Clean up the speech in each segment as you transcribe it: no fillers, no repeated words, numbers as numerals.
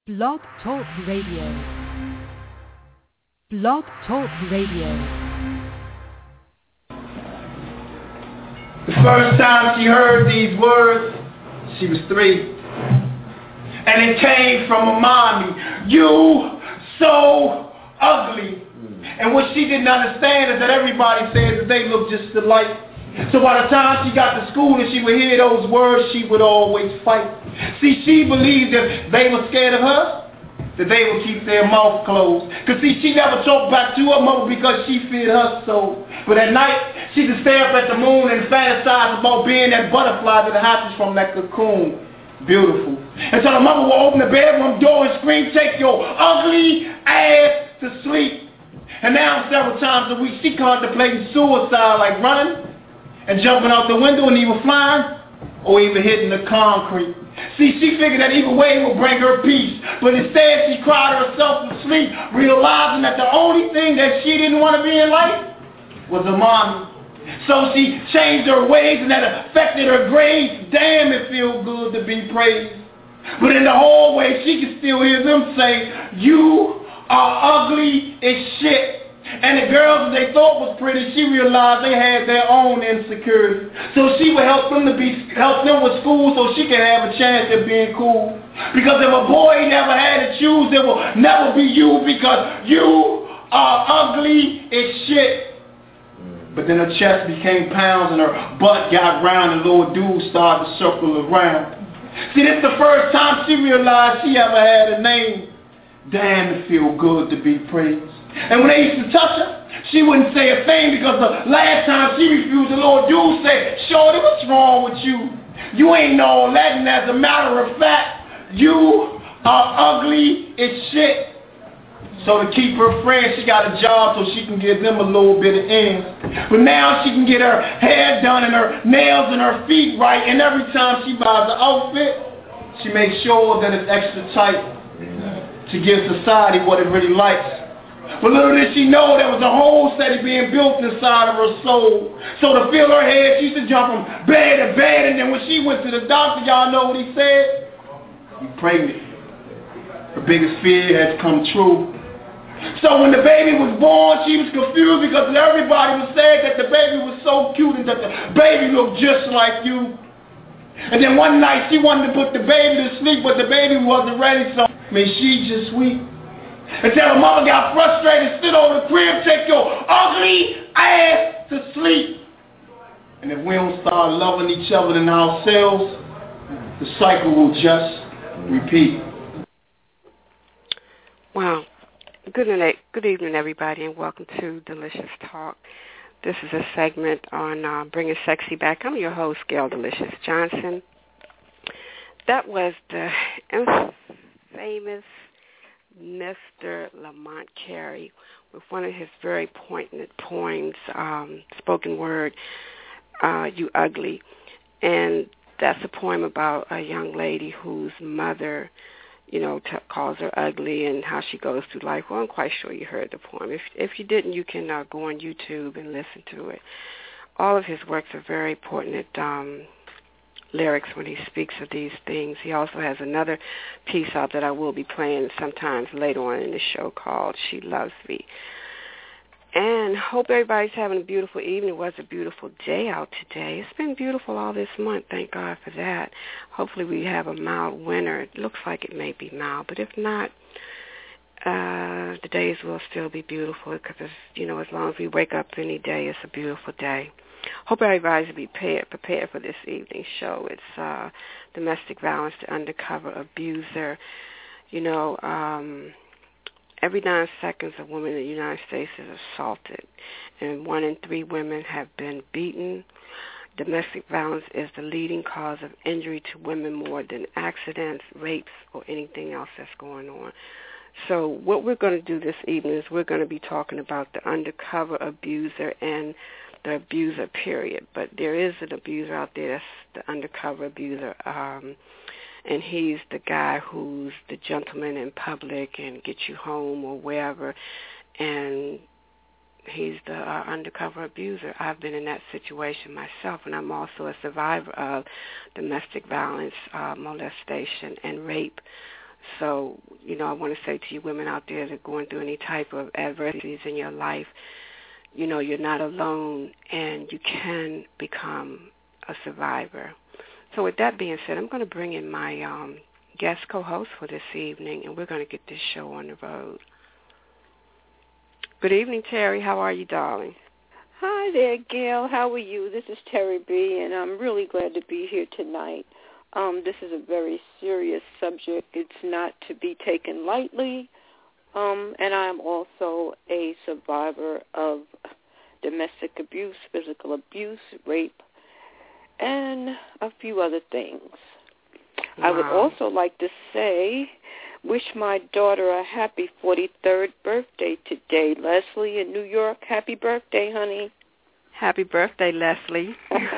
Blog Talk Radio. Blog Talk Radio. The first time she heard these words, she was 3. And it came from a mommy. You so ugly. And what she didn't understand is that everybody says that they look just alike. So by the time she got to school and she would hear those words, she would always fight. See, she believed that they were scared of her, that they would keep their mouth closed. Because see, she never talked back to her mother because she feared her soul. But at night, she would stare up at the moon and fantasize about being that butterfly that hatches from that cocoon. Beautiful. And so the mother would open the bedroom door and scream, "Take your ugly ass to sleep." And now several times a week, she contemplating suicide, like running and jumping out the window and either flying or even hitting the concrete. See, she figured that either way would bring her peace. But instead, she cried herself to sleep, realizing that the only thing that she didn't want to be in life was a mommy. So she changed her ways, and that affected her grades. Damn, it feels good to be praised. But in the hallway, she can still hear them say, "You are ugly as shit." And the girls that they thought was pretty, she realized they had their own insecurities. So she would help them with school so she could have a chance at being cool. Because if a boy never had to choose, it will never be you, because you are ugly as shit. But then her chest became pounds and her butt got round and little dudes started to circle around. See, this is the first time she realized she ever had a name. Damn, it feel good to be praised. And when they used to touch her, she wouldn't say a thing, because the last time she refused, the Lord dude said, "Shorty, what's wrong with you? You ain't all that, and as a matter of fact, you are ugly as shit." So to keep her friends, she got a job so she can give them a little bit of ends. But now she can get her hair done and her nails and her feet right, and every time she buys an outfit, she makes sure that it's extra tight to give society what it really likes. But little did she know there was a hole steady being built inside of her soul. So to feel her head, she used to jump from bed to bed, and then when she went to the doctor, y'all know what he said? "You pregnant." Her biggest fear has come true. So when the baby was born, she was confused because everybody was saying that the baby was so cute and that the baby looked just like you. And then one night she wanted to put the baby to sleep, but the baby wasn't ready, so she just weep. Until her mother got frustrated, stood on the crib, "Take your ugly ass to sleep." And if we don't start loving each other and ourselves, the cycle will just repeat. Wow. Good evening, everybody, and welcome to Delicious Talk. This is a segment on bringing sexy back. I'm your host, Gail Delicious Johnson. That was the famous Mr. Lamont Carey with one of his very poignant poems, spoken word, "You Ugly." And that's a poem about a young lady whose mother, calls her ugly and how she goes through life. Well, I'm quite sure you heard the poem. If you didn't, you can go on YouTube and listen to it. All of his works are very poignant lyrics when he speaks of these things. He also has another piece out that I will be playing sometimes later on in the show called "She Loves Me." And hope everybody's having a beautiful evening. It was a beautiful day out today. It's been beautiful all this month. Thank God for that. Hopefully we have a mild winter. It looks like it may be mild, but if not, the days will still be beautiful because, as long as we wake up any day, it's a beautiful day. Hope everybody's be prepared for this evening's show. It's domestic violence, the undercover abuser. Every 9 seconds, a woman in the United States is assaulted, and 1 in 3 women have been beaten. Domestic violence is the leading cause of injury to women more than accidents, rapes, or anything else that's going on. So what we're going to do this evening is we're going to be talking about the undercover abuser and the abuser, period. But there is an abuser out there that's the undercover abuser, and he's the guy who's the gentleman in public and gets you home or wherever, and he's the undercover abuser. I've been in that situation myself, and I'm also a survivor of domestic violence, molestation, and rape. So, I want to say to you women out there that are going through any type of adversities in your life, you're not alone, and you can become a survivor. So with that being said, I'm going to bring in my guest co-host for this evening, and we're going to get this show on the road. Good evening, Terry. How are you, darling? Hi there, Gail. How are you? This is Terry B., and I'm really glad to be here tonight. This is a very serious subject. It's not to be taken lightly, and I'm also a survivor of domestic abuse, physical abuse, rape, and a few other things. Wow. I would also like to say, wish my daughter a happy 43rd birthday today. Leslie in New York, happy birthday, honey. Happy birthday, Leslie.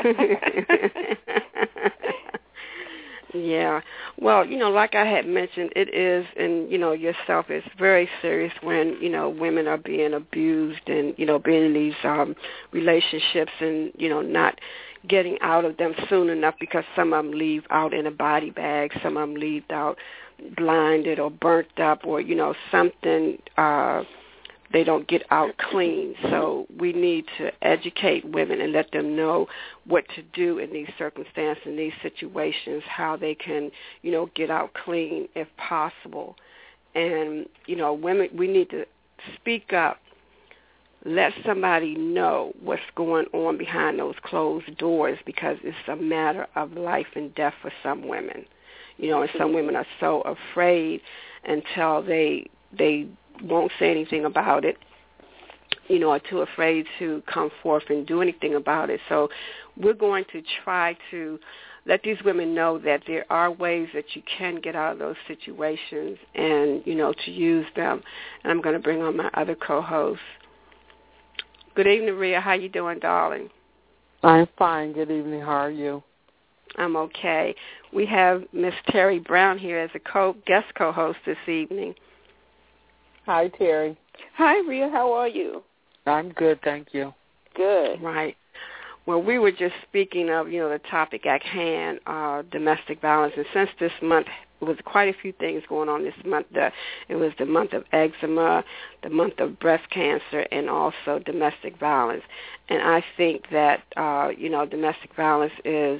Yeah. Well, like I had mentioned, it is, and, yourself, it's very serious when, women are being abused and, being in these relationships and, not getting out of them soon enough, because some of them leave out in a body bag, some of them leave out blinded or burnt up, or, something they don't get out clean. So we need to educate women and let them know what to do in these circumstances, in these situations, how they can, get out clean if possible. And, women, we need to speak up, let somebody know what's going on behind those closed doors, because it's a matter of life and death for some women. And some women are so afraid until they won't say anything about it, are too afraid to come forth and do anything about it. So we're going to try to let these women know that there are ways that you can get out of those situations and, to use them. And I'm going to bring on my other co-host. Good evening, Rhea. How you doing, darling? I'm fine. Good evening. How are you? I'm okay. We have Miss Terry Brown here as a guest co-host this evening. Hi, Terry. Hi, Rhea. How are you? I'm good, thank you. Good. Right. Well, we were just speaking of, the topic at hand, domestic violence. And since this month, there was quite a few things going on this month. It was the month of eczema, the month of breast cancer, and also domestic violence. And I think that, domestic violence is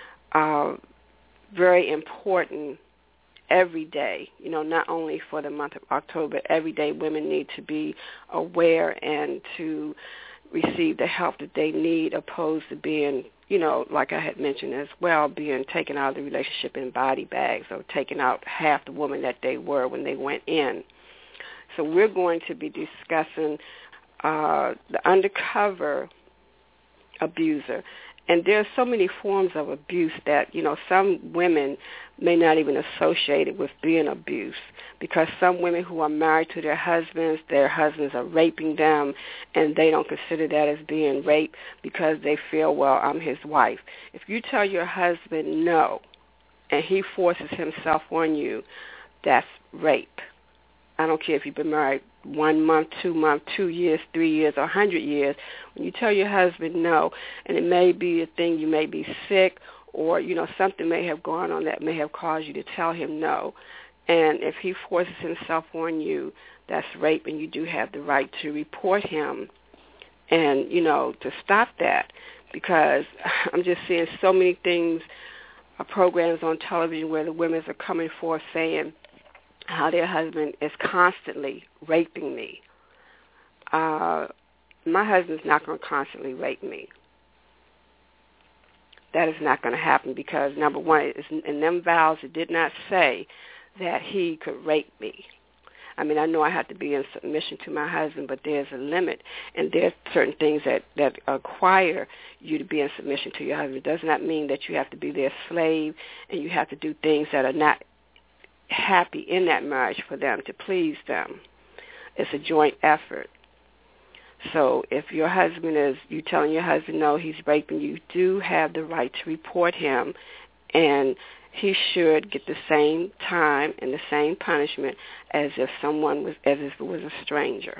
very important every day, not only for the month of October, every day women need to be aware and to receive the help that they need, opposed to being, like I had mentioned as well, being taken out of the relationship in body bags or taken out half the woman that they were when they went in. So we're going to be discussing the undercover abuser. And there are so many forms of abuse that, some women may not even associate it with being abuse, because some women who are married to their husbands are raping them, and they don't consider that as being rape because they feel, well, I'm his wife. If you tell your husband no, and he forces himself on you, that's rape. I don't care if you've been married 1 month, 2 months, 2 years, 3 years, or 100 years. When you tell your husband no, and it may be a thing, you may be sick, or, something may have gone on that may have caused you to tell him no. And if he forces himself on you, that's rape, and you do have the right to report him and, to stop that, because I'm just seeing so many things, programs on television where the women are coming forth saying how their husband is constantly raping me. My husband's not going to constantly rape me. That is not going to happen, because, number one, in them vows, it did not say that he could rape me. I mean, I know I have to be in submission to my husband, but there's a limit, and there's certain things that require you to be in submission to your husband. It does not mean that you have to be their slave and you have to do things that are not happy in that marriage for them, to please them. It's a joint effort. So if your husband you telling your husband no, he's raping you, do have the right to report him, and he should get the same time and the same punishment as if it was a stranger.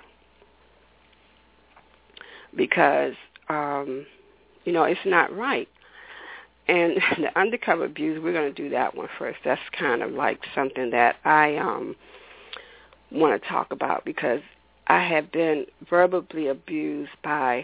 Because, it's not right. And the undercover abuse, we're going to do that one first. That's kind of like something that I want to talk about, because I have been verbally abused by,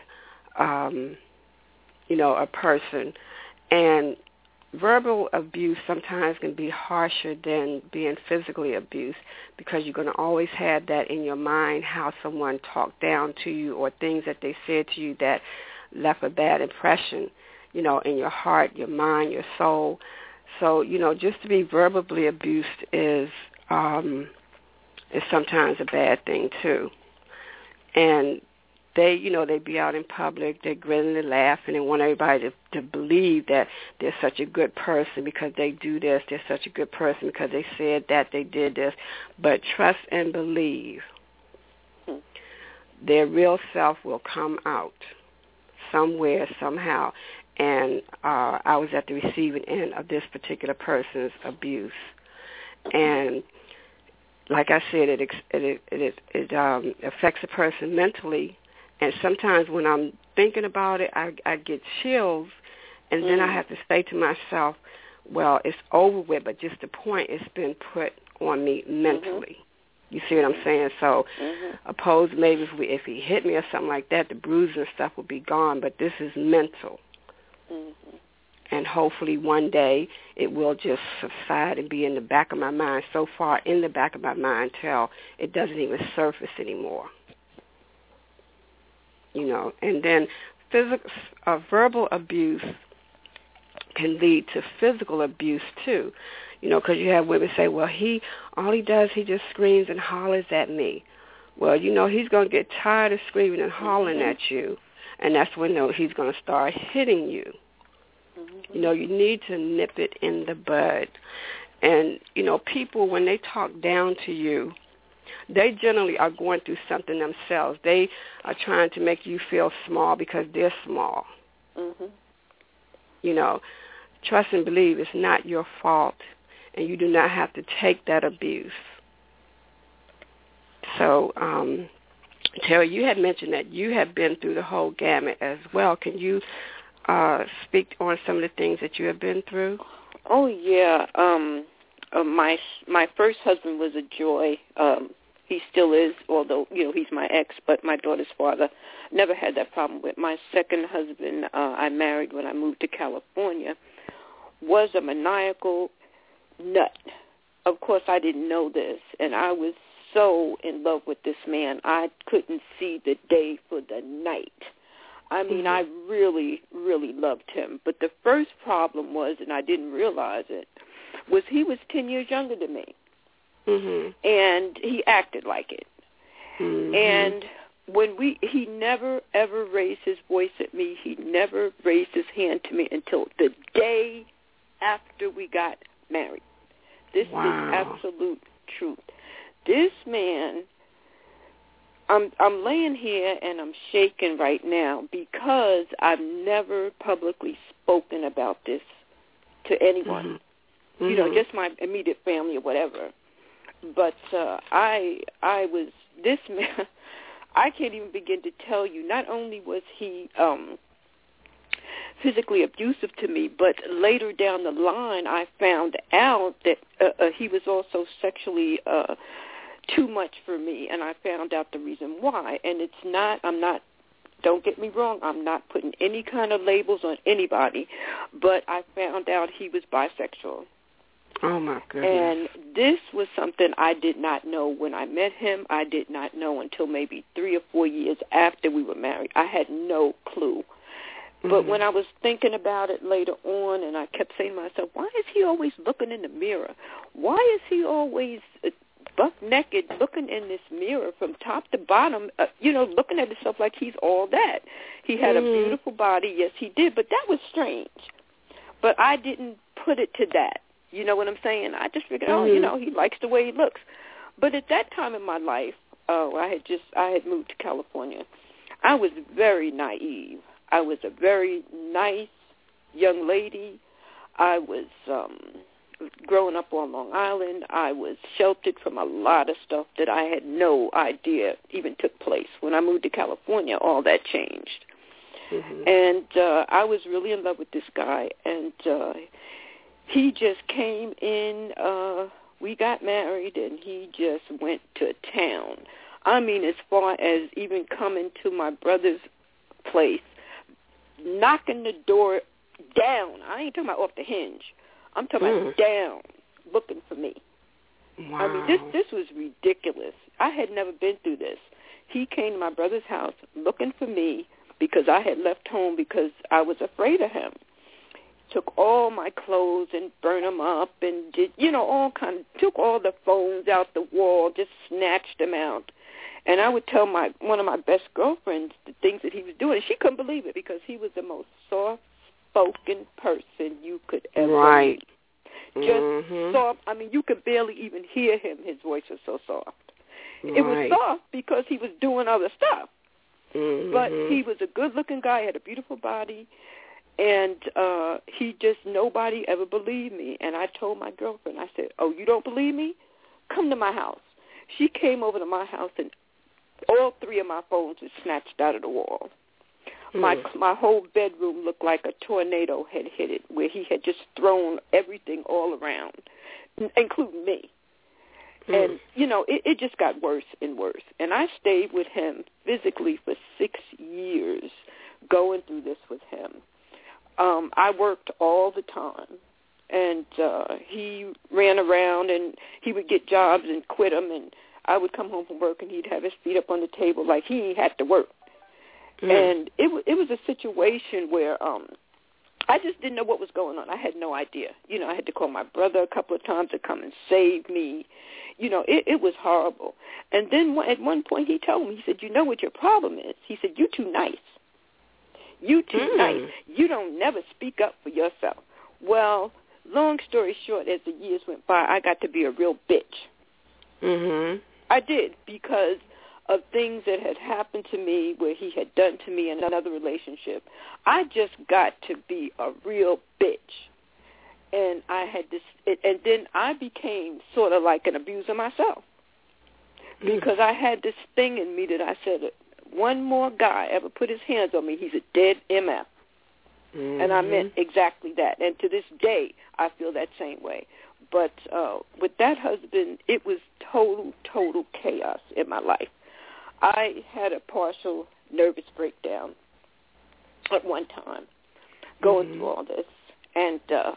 a person. And verbal abuse sometimes can be harsher than being physically abused, because you're going to always have that in your mind, how someone talked down to you or things that they said to you that left a bad impression, in your heart, your mind, your soul. So, just to be verbally abused is sometimes a bad thing too. And they be out in public, they're grinning and laughing and want everybody to believe that they're such a good person because they do this, they're such a good person because they said that, they did this. But trust and believe, their real self will come out somewhere, somehow. And I was at the receiving end of this particular person's abuse. And like I said, it affects a person mentally. And sometimes when I'm thinking about it, I get chills, and then I have to say to myself, well, it's over with, but just the point it's been put on me mentally. You see what I'm saying? So opposed maybe if he hit me or something like that, the bruises and stuff would be gone, but this is mental. And hopefully one day it will just subside and be in the back of my mind, so far in the back of my mind till it doesn't even surface anymore. And then verbal abuse can lead to physical abuse too, because you have women say, well, all he does, he just screams and hollers at me. Well, he's going to get tired of screaming and hollering at you, and that's when he's going to start hitting you. You need to nip it in the bud. And, people, when they talk down to you, they generally are going through something themselves. They are trying to make you feel small because they're small. Trust and believe it's not your fault, and you do not have to take that abuse. So, Terry, you had mentioned that you have been through the whole gamut as well. Can you speak on some of the things that you have been through? Oh, yeah. My first husband was a joy. He still is, although, he's my ex, but my daughter's father. Never had that problem with. My second husband, I married when I moved to California, was a maniacal nut. Of course, I didn't know this, and I was so in love with this man, I couldn't see the day for the night. I mean, I really, really loved him. But the first problem was, and I didn't realize it, was he was 10 years younger than me. And he acted like it. And when he never, ever raised his voice at me. He never raised his hand to me until the day after we got married. This is absolute truth. This man, I'm laying here and I'm shaking right now because I've never publicly spoken about this to anyone. Just my immediate family or whatever. But I was, this man, I can't even begin to tell you, not only was he physically abusive to me, but later down the line I found out that he was also sexually too much for me, and I found out the reason why. And it's not, don't get me wrong, I'm not putting any kind of labels on anybody, but I found out he was bisexual. Oh, my goodness. And this was something I did not know when I met him. I did not know until maybe 3 or 4 years after we were married. I had no clue. But when I was thinking about it later on, and I kept saying to myself, why is he always looking in the mirror? Why is he always buck naked looking in this mirror from top to bottom, looking at himself like he's all that? He had a beautiful body. Yes, he did. But that was strange. But I didn't put it to that. You know what I'm saying? I just figured, he likes the way he looks. But at that time in my life, I had moved to California. I was very naive. I was a very nice young lady. I was growing up on Long Island. I was sheltered from a lot of stuff that I had no idea even took place. When I moved to California, all that changed. And I was really in love with this guy, and he just came in. We got married, and he just went to town. I mean, as far as even coming to my brother's place, knocking the door down. I ain't talking about off the hinge. I'm talking about down, looking for me. Wow. I mean, this was ridiculous. I had never been through this. He came to my brother's house looking for me because I had left home because I was afraid of him. Took all my clothes and burned them up and did, took all the phones out the wall, just snatched them out. And I would tell one of my best girlfriends the things that he was doing. And she couldn't believe it because he was the most soft-spoken person you could ever meet. Just soft. I mean, you could barely even hear him. His voice was so soft. It was soft because he was doing other stuff. But he was a good-looking guy, had a beautiful body, and nobody ever believed me. And I told my girlfriend, I said, oh, you don't believe me? Come to my house. She came over to my house, and all three of my phones were snatched out of the wall. My whole bedroom looked like a tornado had hit it, where he had just thrown everything all around, including me. And, it just got worse and worse. And I stayed with him physically for 6 years, going through this with him. I worked all the time, and he ran around, and he would get jobs and quit them, and I would come home from work, and he'd have his feet up on the table like he had to work. And it was a situation where I just didn't know what was going on. I had no idea. I had to call my brother a couple of times to come and save me. It was horrible. And then at one point he told me, he said, you know what your problem is? He said, you too nice. You too nice. You don't never speak up for yourself. Well, long story short, as the years went by, I got to be a real bitch. I did, because of things that had happened to me, where he had done to me in another relationship. I just got to be a real bitch. And I had this, and then I became sort of like an abuser myself, because I had this thing in me that I said, one more guy ever put his hands on me, he's a dead MF. And I meant exactly that. And to this day, I feel that same way. But with that husband, it was total chaos in my life. I had a partial nervous breakdown at one time, going through all this. And,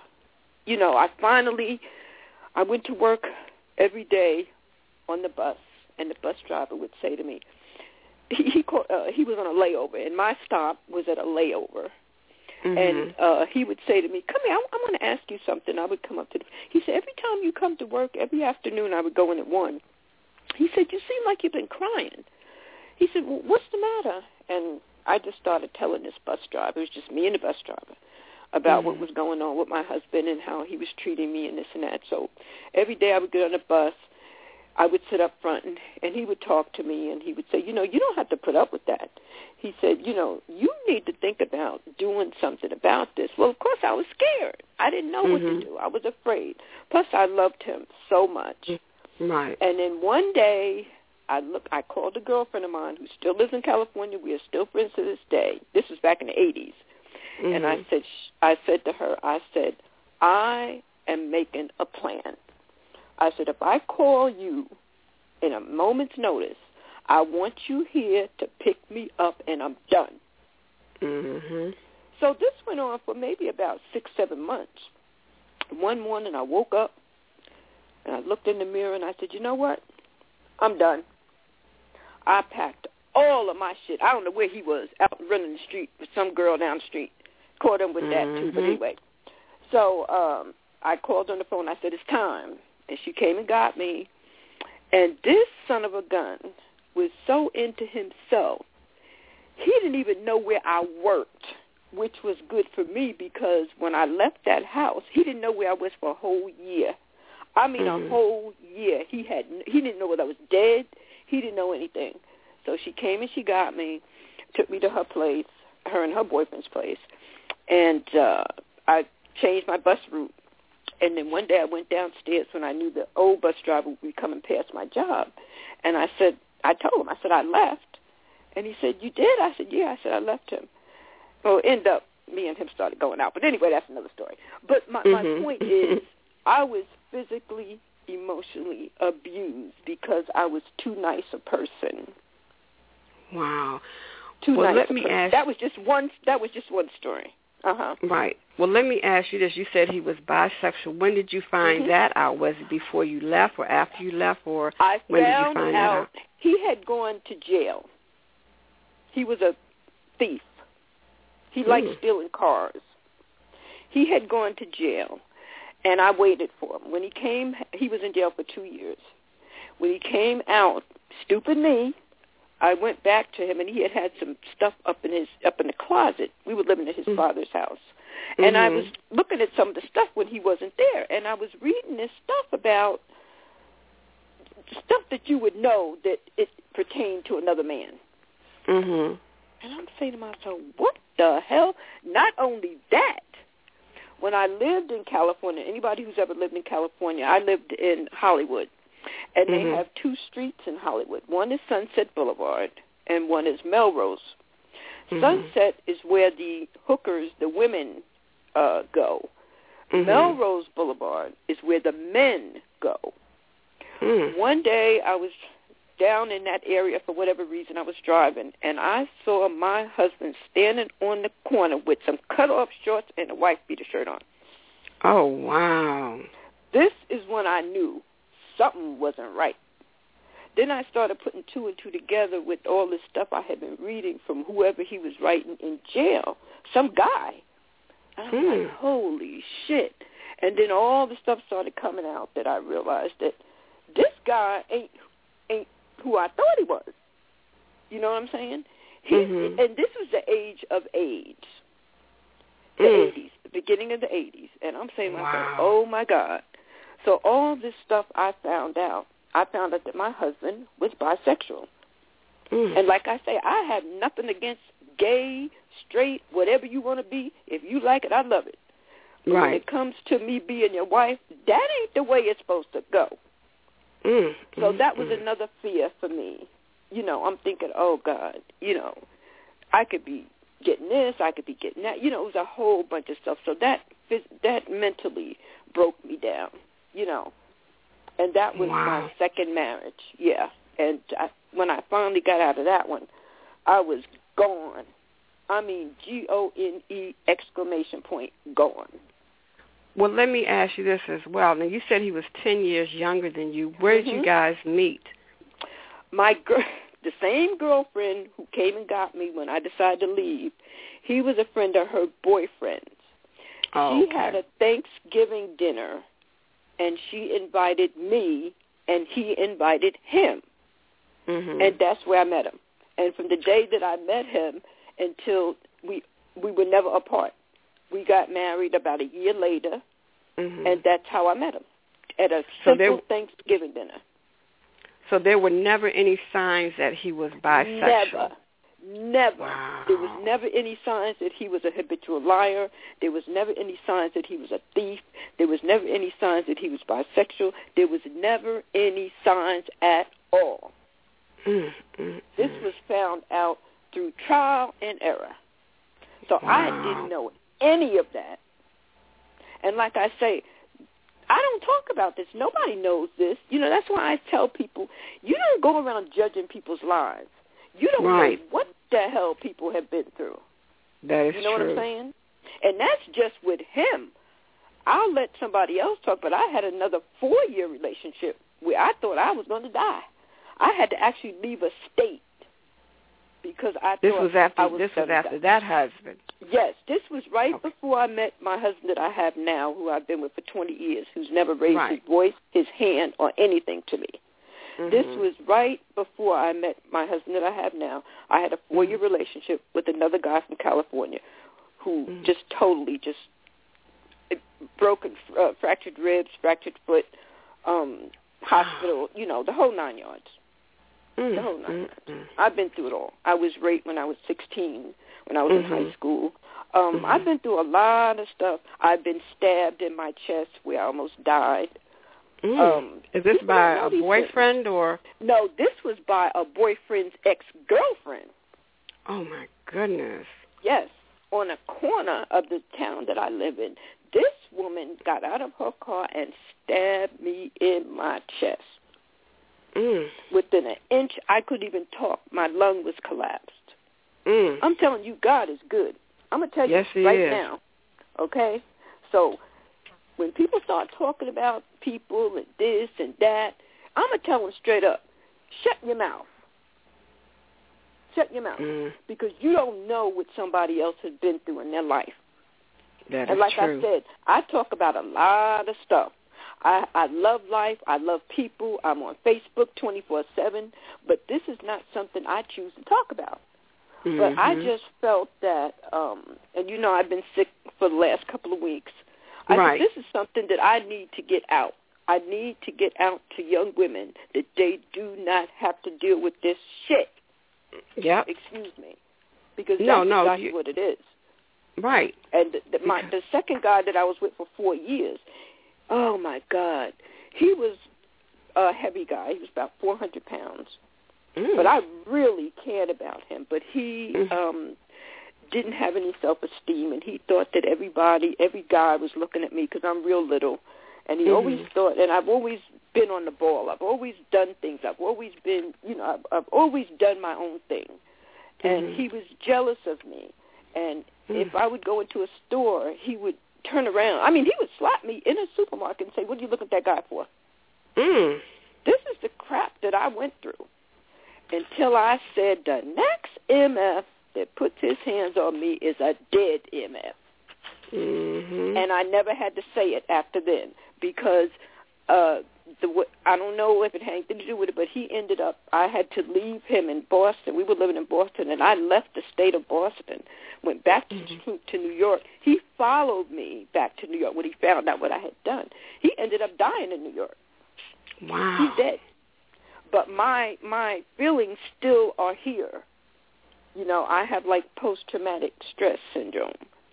I went to work every day on the bus, and the bus driver would say to me, he was on a layover, and my stop was at a layover. And he would say to me, come here, I want to ask you something. I would come up to him. He said, every time you come to work, every afternoon I would go in at 1. He said, you seem like you've been crying. He said, well, what's the matter? And I just started telling this bus driver, it was just me and the bus driver, about what was going on with my husband and how he was treating me and this and that. So every day I would get on the bus, I would sit up front, and he would talk to me, and he would say, you don't have to put up with that. He said, you need to think about doing something about this. Well, of course, I was scared. I didn't know what to do. I was afraid. Plus, I loved him so much. Right. And then one day, I called a girlfriend of mine who still lives in California. We are still friends to this day. This was back in the 80s. And I said to her, I am making a plan. I said, if I call you in a moment's notice, I want you here to pick me up, and I'm done. So this went on for maybe about 6-7 months. One morning I woke up, and I looked in the mirror, and I said, you know what? I'm done. I packed all of my shit. I don't know where he was, out running the street with some girl down the street. Caught him with that, too, but anyway. So I called on the phone. I said, it's time. And she came and got me. And this son of a gun was so into himself, he didn't even know where I worked, which was good for me, because when I left that house, he didn't know where I was for a whole year. I mean, a whole year. He didn't know whether I was dead. He didn't know anything. So she came and she got me, took me to her place, her and her boyfriend's place, and I changed my bus route. And then one day I went downstairs when I knew the old bus driver would be coming past my job. And I told him, I left. And he said, you did? I said, yeah. I said, I left him. Well, end up, me and him started going out. But anyway, that's another story. But my point is, I was physically, emotionally abused because I was too nice a person. Wow. Too well, nice let a me person. ask. That was just one story. Right. Well, let me ask you this. You said he was bisexual. When did you find that out? Was it before you left or after you left, or when did you find that out? He had gone to jail. He was a thief. He liked stealing cars. He had gone to jail, and I waited for him. When he came, he was in jail for 2 years. When he came out, stupid me, I went back to him, and he had some stuff up in the closet. We were living at his father's house. And I was looking at some of the stuff when he wasn't there, and I was reading this stuff about stuff that you would know that it pertained to another man. And I'm saying to myself, what the hell? Not only that, when I lived in California, anybody who's ever lived in California, I lived in Hollywood, and they have 2 streets in Hollywood. One is Sunset Boulevard, and one is Melrose. Sunset is where the hookers, the women, go. Melrose Boulevard is where the men go. One day I was down in that area for whatever reason. I was driving, and I saw my husband standing on the corner with some cut-off shorts and a wife beater shirt on. Oh, wow. This is when I knew something wasn't right. Then I started putting 2 and 2 together with all this stuff I had been reading from whoever he was writing in jail, some guy. And I'm like, holy shit. And then all the stuff started coming out that I realized that this guy ain't who I thought he was. You know what I'm saying? And this was the age of AIDS, the 80s, the beginning of the 80s. And I'm saying to myself, oh, my God. So all this stuff I found out that my husband was bisexual. And like I say, I have nothing against gay, straight, whatever you want to be. If you like it, I love it. But when it comes to me being your wife, that ain't the way it's supposed to go. So that was another fear for me. You know, I'm thinking, oh, God, you know, I could be getting this, I could be getting that. You know, it was a whole bunch of stuff. So that mentally broke me down, you know. And that was my second marriage, And when I finally got out of that one, I was gone. I mean, Gone! Exclamation point, gone. Well, let me ask you this as well. Now, you said he was 10 years younger than you. Where did you guys meet? The same girlfriend who came and got me when I decided to leave, he was a friend of her boyfriend's. She had a Thanksgiving dinner, and she invited me, and he invited him. And that's where I met him. And from the day that I met him until we were never apart. We got married about a year later, and that's how I met him, at a simple Thanksgiving dinner. So there were never any signs that he was bisexual? Never. Wow. There was never any signs that he was a habitual liar. There was never any signs that he was a thief. There was never any signs that he was bisexual. There was never any signs at all. This was found out through trial and error. So I didn't know any of that. And like I say, I don't talk about this. Nobody knows this. You know, that's why I tell people, you don't go around judging people's lives. You don't know what the hell people have been through. That is true. You know what I'm saying? And that's just with him. I'll let somebody else talk, but I had another 4-year relationship where I thought I was going to die. I had to actually leave a state because I thought this was after that husband. Yes, this was before I met my husband that I have now, who I've been with for 20 years, who's never raised his voice, his hand, or anything to me. This was right before I met my husband that I have now. I had a 4-year relationship with another guy from California who just totally broken, fractured ribs, fractured foot, hospital, you know, the whole 9 yards. The whole 9 yards. I've been through it all. I was raped when I was 16, when I was in high school. I've been through a lot of stuff. I've been stabbed in my chest where I almost died. Is this by a boyfriend or? No, this was by a boyfriend's ex-girlfriend. Oh, my goodness. Yes. on a corner of the town that I live in. This woman got out of her car and stabbed me in my chest. Within an inch, I couldn't even talk. My lung was collapsed. I'm telling you, God is good. I'm going to tell you right now, okay? So when people start talking about people and this and that, I'm going to tell them straight up, shut your mouth. Shut your mouth. Because you don't know what somebody else has been through in their life. That and like is true. I said, I talk about a lot of stuff. I love life. I love people. I'm on Facebook 24/7. But this is not something I choose to talk about. But I just felt that, and you know I've been sick for the last couple of weeks. I said, this is something that I need to get out. I need to get out to young women that they do not have to deal with this shit. Yeah. Excuse me. Because that's exactly what it is. Right. And the second guy that I was with for 4 years, oh, my God. He was a heavy guy. He was about 400 pounds. But I really cared about him. But he didn't have any self-esteem, and he thought that every guy was looking at me because I'm real little. And he always thought, and I've always been on the ball. I've always done things. I've always been, I've always done my own thing. And he was jealous of me. And if I would go into a store, he would turn around. I mean, he would slap me in a supermarket and say, what are you looking at that guy for? This is the crap that I went through until I said the next MF that puts his hands on me is a dead MF. And I never had to say it after then because I don't know if it had anything to do with it, but he ended up, I had to leave him in Boston. We were living in Boston, and I left the state of Boston, went back to New York. He followed me back to New York when he found out what I had done. He ended up dying in New York. Wow. He's dead. But my feelings still are here. You know, I have like post-traumatic stress syndrome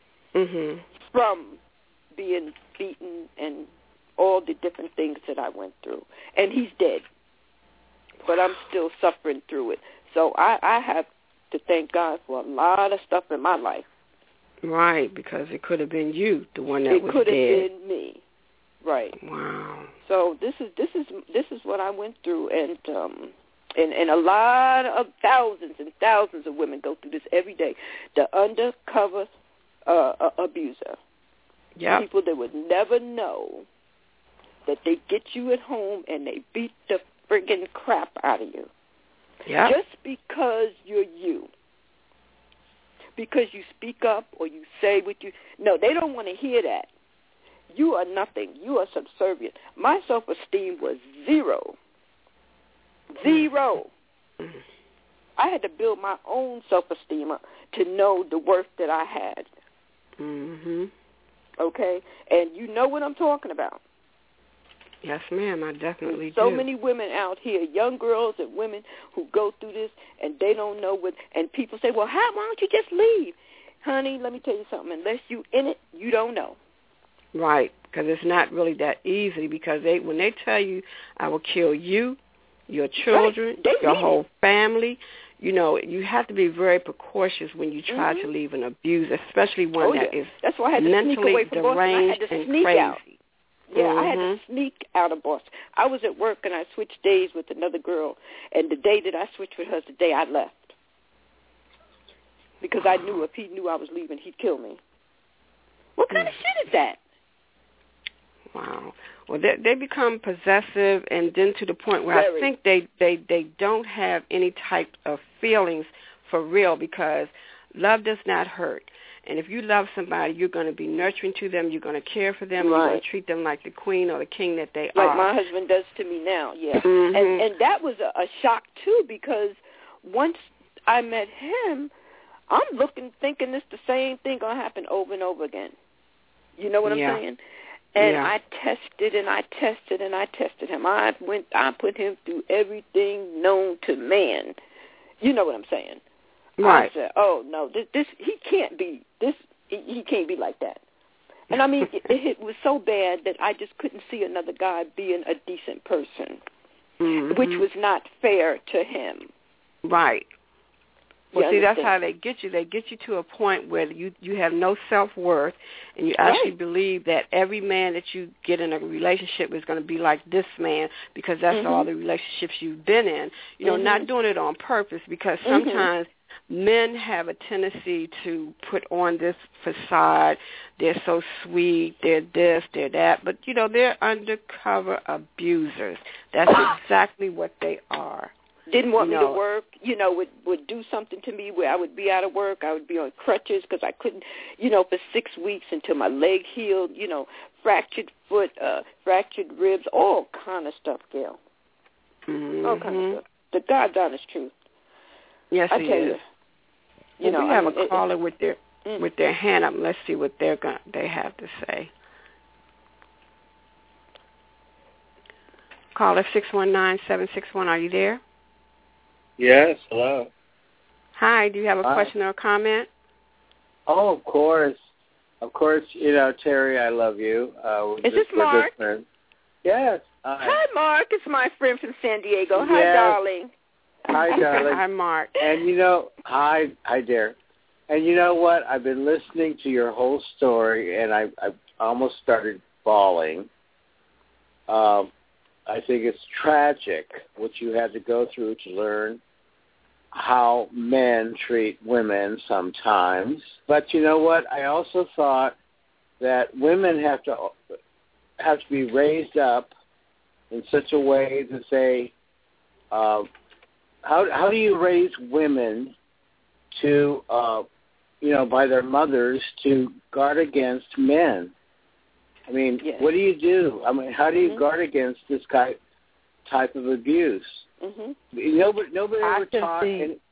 from being beaten and all the different things that I went through. And he's dead. But I'm still suffering through it. So I have to thank God for a lot of stuff in my life. Right, because it could have been you, the one that was dead. It could have been me. Right. Wow. So this is what I went through, and a lot of thousands and thousands of women go through this every day. The undercover abuser. Yeah. People that would never know that they get you at home and they beat the friggin' crap out of you. Yeah. Just because you're you. Because you speak up or you say what you... No, they don't want to hear that. You are nothing. You are subservient. My self-esteem was zero. Zero. I had to build my own self-esteem up to know the worth that I had. Okay? And you know what I'm talking about. Yes, ma'am, I definitely do. So many women out here, young girls and women who go through this and they don't know what, and people say, well, why don't you just leave? Honey, let me tell you something. Unless you in it, you don't know. Right, because it's not really that easy because when they tell you, I will kill you, your children, your whole family, you know, you have to be very precautious when you try to leave an abuser, especially one that is That's why I had to mentally sneak away from deranged Boston. I had to and sneak crazy. out. Yeah, I had to sneak out of Boston. I was at work and I switched days with another girl, and the day that I switched with her is the day I left. Because I knew if he knew I was leaving, he'd kill me. What kind of shit is that? Wow. Well, they become possessive, and then to the point where I think they don't have any type of feelings for real because love does not hurt. And if you love somebody, you're going to be nurturing to them. You're going to care for them. You're going to treat them like the queen or the king that they are. Like my husband does to me now, yeah. And that was a shock, too, because once I met him, I'm thinking this the same thing going to happen over and over again. You know what I'm saying? And I tested and I tested and I tested him. I put him through everything known to man. You know what I'm saying? Right. I said, oh, no, this he can't be like that. And, I mean, it was so bad that I just couldn't see another guy being a decent person, which was not fair to him. Right. Well, see, that's how they get you. They get you to a point where you have no self-worth, and you actually believe that every man that you get in a relationship is going to be like this man because that's all the relationships you've been in. You know, not doing it on purpose, because sometimes men have a tendency to put on this facade. They're so sweet, they're this, they're that, but, you know, they're undercover abusers. That's exactly what they are. Didn't want me to work, you know, would do something to me where I would be out of work. I would be on crutches because I couldn't, you know, for 6 weeks until my leg healed, you know, fractured foot, fractured ribs, all kind of stuff, Gail. All kind of stuff. The God's honest truth. Yes, I tell you. You know, we have a caller with their hand up. Let's see what they have to say. Caller 619-761. Are you there? Yes, hello. Hi, do you have a question or a comment? Oh, of course. Of course, you know, Terry, I love you. Is this Mark? Yes. Hi, Mark. It's my friend from San Diego. Yes. Hi, darling. Hi, darling. Hi, Mark. And, you know, hi, dear. And you know what? I've been listening to your whole story, and I almost started bawling. I think it's tragic what you had to go through to learn how men treat women sometimes. But you know what? I also thought that women have to be raised up in such a way that they how do you raise women to you know, by their mothers to guard against men? I mean, what do you do? I mean, how do you guard against this type of abuse? Nobody ever taught.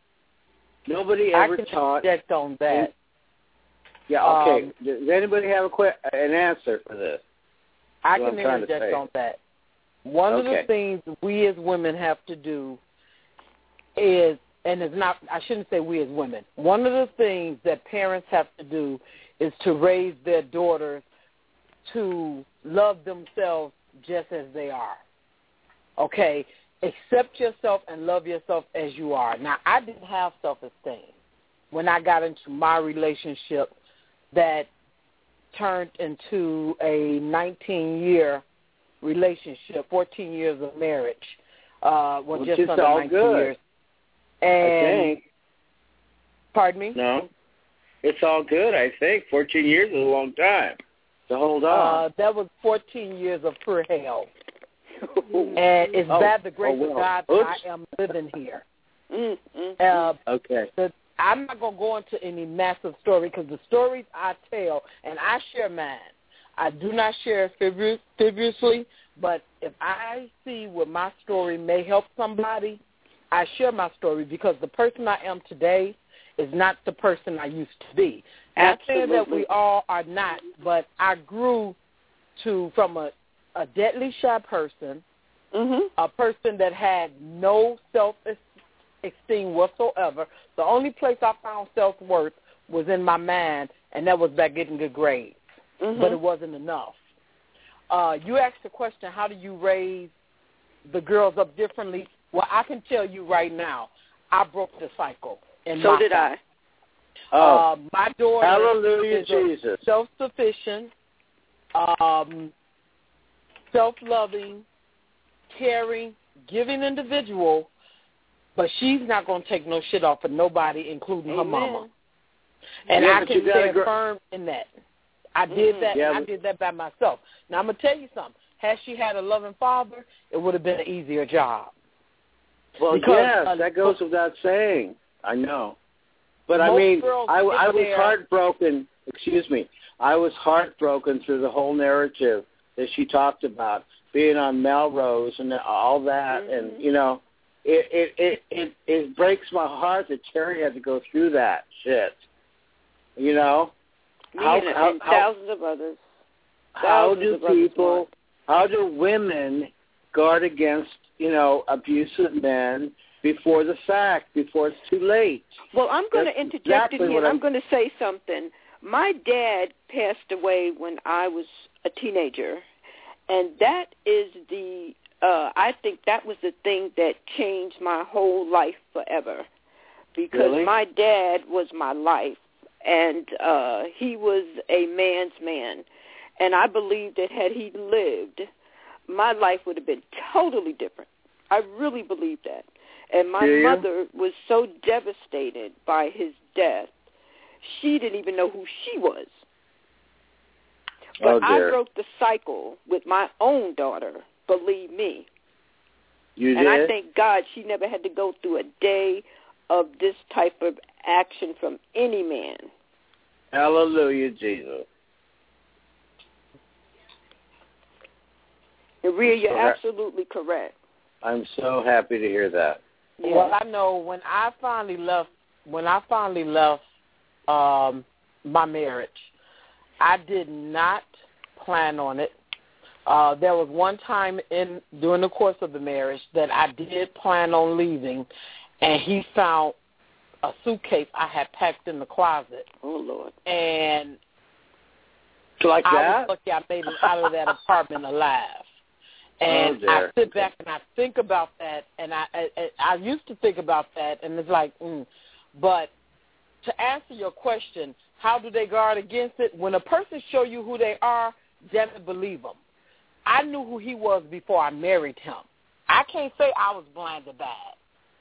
Nobody ever taught. Project on that. Yeah. Okay. Does anybody have an answer for this? I can interject on that. One of the things we as women have to do is, and it's not, I shouldn't say we as women. One of the things that parents have to do is to raise their daughters to love themselves just as they are. Okay? Accept yourself and love yourself as you are. Now, I didn't have self-esteem when I got into my relationship that turned into a 19-year relationship, 14 years of marriage. Well, just under 19 years. And, I think. Pardon me? No. It's all good, I think. 14 years is a long time. So hold on. That was 14 years of pure hell. And it's by the grace of God that I am living here. Okay. I'm not going to go into any massive story because the stories I tell, and I share mine, I do not share frivolously, but if I see where my story may help somebody, I share my story because the person I am today is not the person I used to be. Not saying that we all are not, but I grew from a deadly shy person, a person that had no self-esteem whatsoever. The only place I found self-worth was in my mind, and that was by getting good grades. But it wasn't enough. You asked the question, how do you raise the girls up differently? Well, I can tell you right now, I broke the cycle. So did I. My daughter Hallelujah, is Jesus. a self-sufficient, self-loving, caring, giving individual, but she's not going to take no shit off of nobody, including her mama. And I can stand firm in that. I did that, and I did that by myself. Now, I'm going to tell you something. Had she had a loving father, it would have been an easier job. Well, yes, that goes without saying. I know. But, I mean, I was heartbroken. Excuse me. I was heartbroken through the whole narrative that she talked about, being on Melrose and all that. And, you know, it breaks my heart that Terry had to go through that shit. You know? And thousands of others. How do women guard against, you know, abusive men before the fact, before it's too late? Well, I'm going to interject in here. I'm going to say something. My dad passed away when I was a teenager, and that is I think that was the thing that changed my whole life forever, because my dad was my life, and he was a man's man. And I believe that had he lived, my life would have been totally different. I really believe that. And my mother was so devastated by his death, she didn't even know who she was. But I broke the cycle with my own daughter, believe me. You did? And I thank God she never had to go through a day of this type of action from any man. Hallelujah, Jesus. Maria, you're absolutely correct. I'm so happy to hear that. Yeah. Well, I know when I finally left my marriage, I did not plan on it. There was one time during the course of the marriage that I did plan on leaving, and he found a suitcase I had packed in the closet. Oh, Lord. And like I that? was lucky I made it out of that apartment alive. And I sit back and I think about that, and I used to think about that, and it's like, But to answer your question, how do they guard against it? When a person show you who they are, just believe them. I knew who he was before I married him. I can't say I was blinded by it.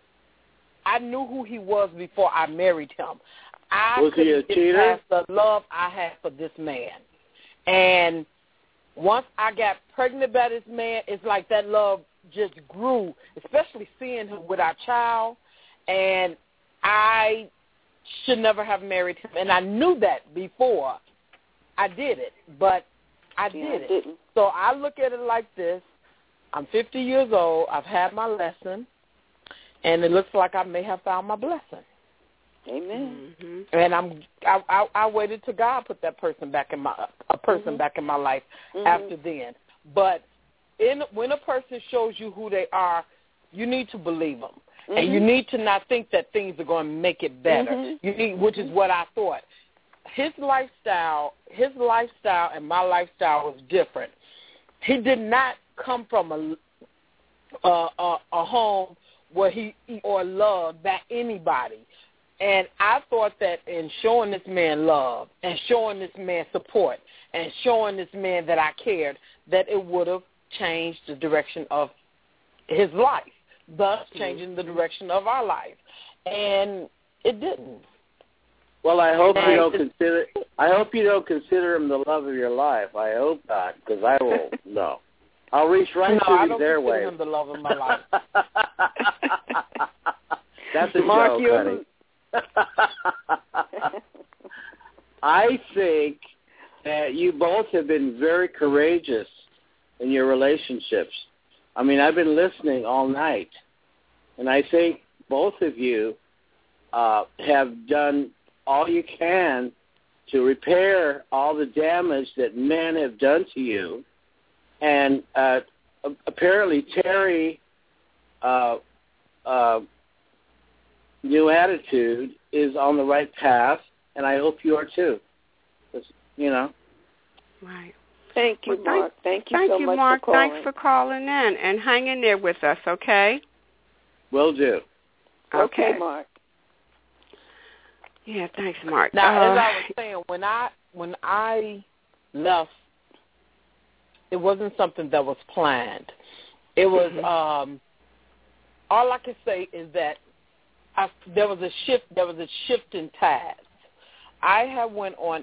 I knew who he was before I married him. Was he a cheater? Past the love I had for this man. And once I got pregnant by this man, it's like that love just grew, especially seeing him with our child. And I should never have married him. And I knew that before I did it, but I did it. So I look at it like this. I'm 50 years old. I've had my lesson, and it looks like I may have found my blessing. Amen. Mm-hmm. And I waited till God put that person back in back in my life after then. But when a person shows you who they are, you need to believe them, and you need to not think that things are going to make it better. You need, which is what I thought. His lifestyle, and my lifestyle was different. He did not come from a home where he or loved by anybody. And I thought that in showing this man love and showing this man support and showing this man that I cared, that it would have changed the direction of his life, thus changing the direction of our life. And it didn't. Well, I hope you don't consider him the love of your life. I hope not, because I will. No, I'll reach right through his airways. No, I don't consider him the love of my life. That's a joke, honey. I think that you both have been very courageous in your relationships. I mean, I've been listening all night, and I think both of you have done all you can to repair all the damage that men have done to you. And apparently Terry, new attitude is on the right path, and I hope you are too. Right. Thank you, Mark. Thank you so much Mark. for calling. Thanks for calling in and hang in there with us, okay? Will do. Okay, Mark. Yeah, thanks, Mark. Now, as I was saying, when I left, it wasn't something that was planned. It was all I can say is that there was a shift. There was a shift in task. I had went on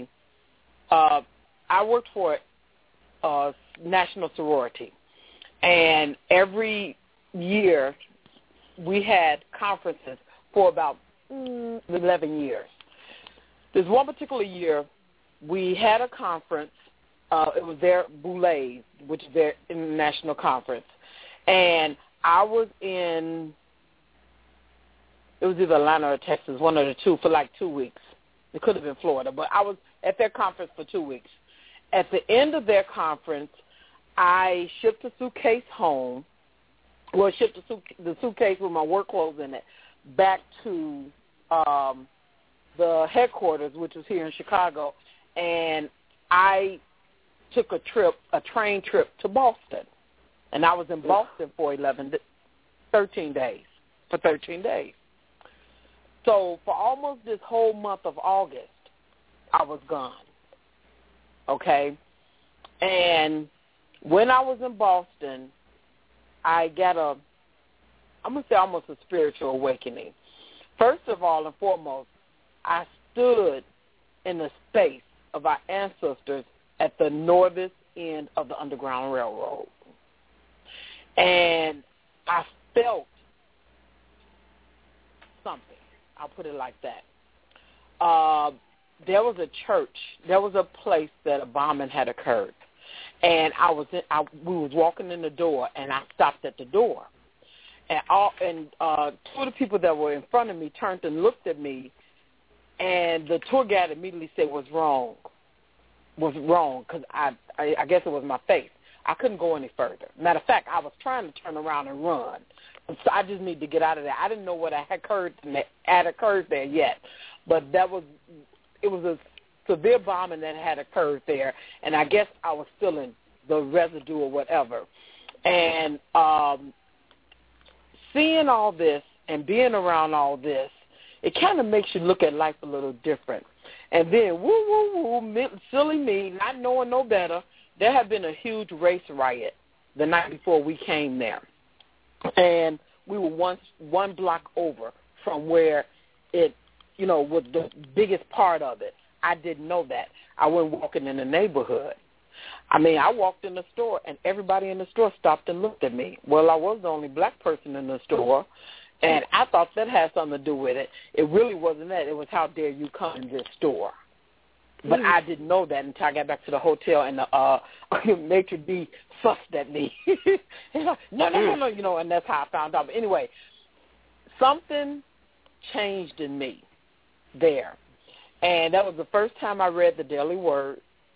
I worked for a national sorority, and every year we had conferences for about 11 years. This one particular year, we had a conference. It was their Boulez, which is their international conference, and I was in. It was either Atlanta or Texas, one of the two, for like 2 weeks. It could have been Florida, but I was at their conference for 2 weeks. At the end of their conference, I shipped a suitcase home. Well, shipped the suitcase with my work clothes in it back to the headquarters, which was here in Chicago, and I took a train trip to Boston, and I was in Boston for 13 days. So for almost this whole month of August, I was gone. Okay? And when I was in Boston, I got I'm going to say almost a spiritual awakening. First of all and foremost, I stood in the space of our ancestors at the northern end of the Underground Railroad. And I felt something. I'll put it like that. There was a church. There was a place that a bombing had occurred. And we was walking in the door, and I stopped at the door. And two of the people that were in front of me turned and looked at me, and the tour guide immediately said was wrong, because I guess it was my face. I couldn't go any further. Matter of fact, I was trying to turn around and run. So I just needed to get out of there. I didn't know what had occurred there yet, but it was a severe bombing that had occurred there, and I guess I was feeling the residue or whatever. And seeing all this and being around all this, it kind of makes you look at life a little different. And then, silly me, not knowing no better, there had been a huge race riot the night before we came there. And we were one block over from where it, was the biggest part of it. I didn't know that. I went walking in the neighborhood. I walked in the store, and everybody in the store stopped and looked at me. Well, I was the only black person in the store, and I thought that had something to do with it. It really wasn't that. It was, how dare you come in this store? But I didn't know that until I got back to the hotel, and the maitre d' fussed at me. No, and that's how I found out. But anyway, something changed in me there. And that was the first time I read the Daily Word.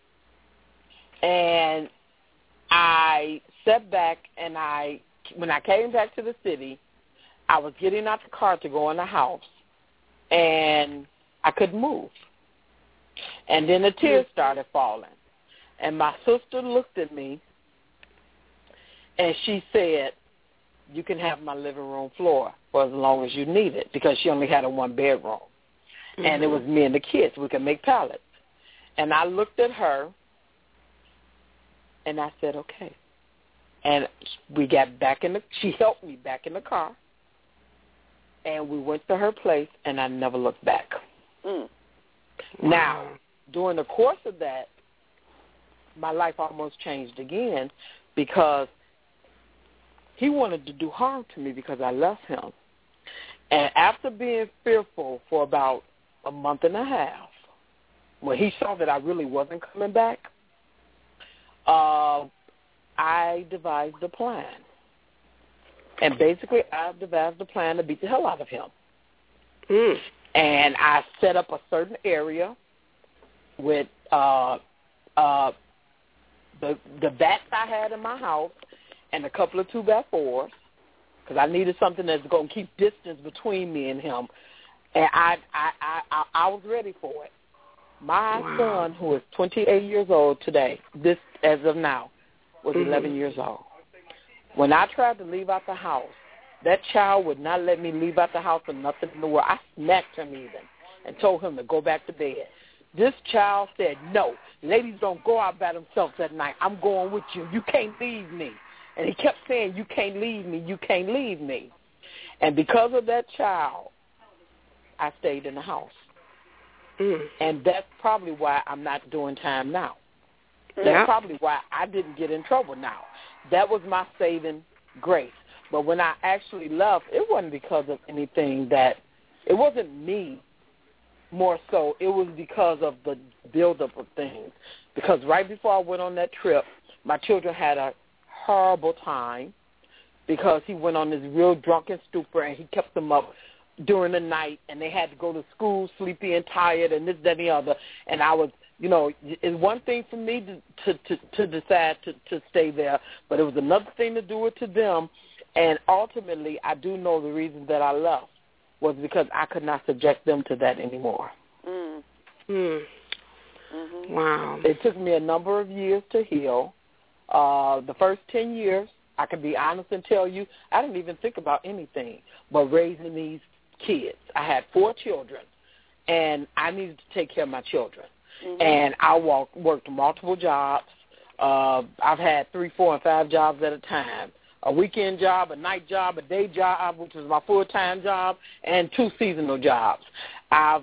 And I sat back, and when I came back to the city, I was getting out the car to go in the house, and I couldn't move. And then the tears started falling. And my sister looked at me, and she said, you can have my living room floor for as long as you need it, because she only had a one-bedroom. Mm-hmm. And it was me and the kids. We could make pallets. And I looked at her, and I said, okay. And we got she helped me back in the car, and we went to her place, and I never looked back. Mm. Now, during the course of that, my life almost changed again, because he wanted to do harm to me because I left him. And after being fearful for about a month and a half, when he saw that I really wasn't coming back, I devised a plan. And basically, I devised a plan to beat the hell out of him. Mm. And I set up a certain area with the bats I had in my house and a couple of 2x4s, because I needed something that's going to keep distance between me and him. And I was ready for it. My son, who is 28 years old today, this as of now, was 11 years old. When I tried to leave out the house, that child would not let me leave out the house for nothing in the world. I smacked him even and told him to go back to bed. This child said, no, ladies don't go out by themselves at night. I'm going with you. You can't leave me. And he kept saying, you can't leave me. You can't leave me. And because of that child, I stayed in the house. Mm. And that's probably why I'm not doing time now. That's probably why I didn't get in trouble now. That was my saving grace. But when I actually left, it wasn't because of anything it wasn't me more so. It was because of the buildup of things. Because right before I went on that trip, my children had a horrible time because he went on this real drunken stupor, and he kept them up during the night, and they had to go to school sleepy and tired and this, that, and the other. And I was, it's one thing for me to decide to stay there, but it was another thing to do it to them. And ultimately, I do know the reason that I left was because I could not subject them to that anymore. Mm. Mm. Mm-hmm. Wow. It took me a number of years to heal. The first 10 years, I can be honest and tell you, I didn't even think about anything but raising these kids. I had 4 children, and I needed to take care of my children. And I worked multiple jobs. I've had 3, 4, and 5 jobs at a time. A weekend job, a night job, a day job, which was my full-time job, and 2 seasonal jobs. I've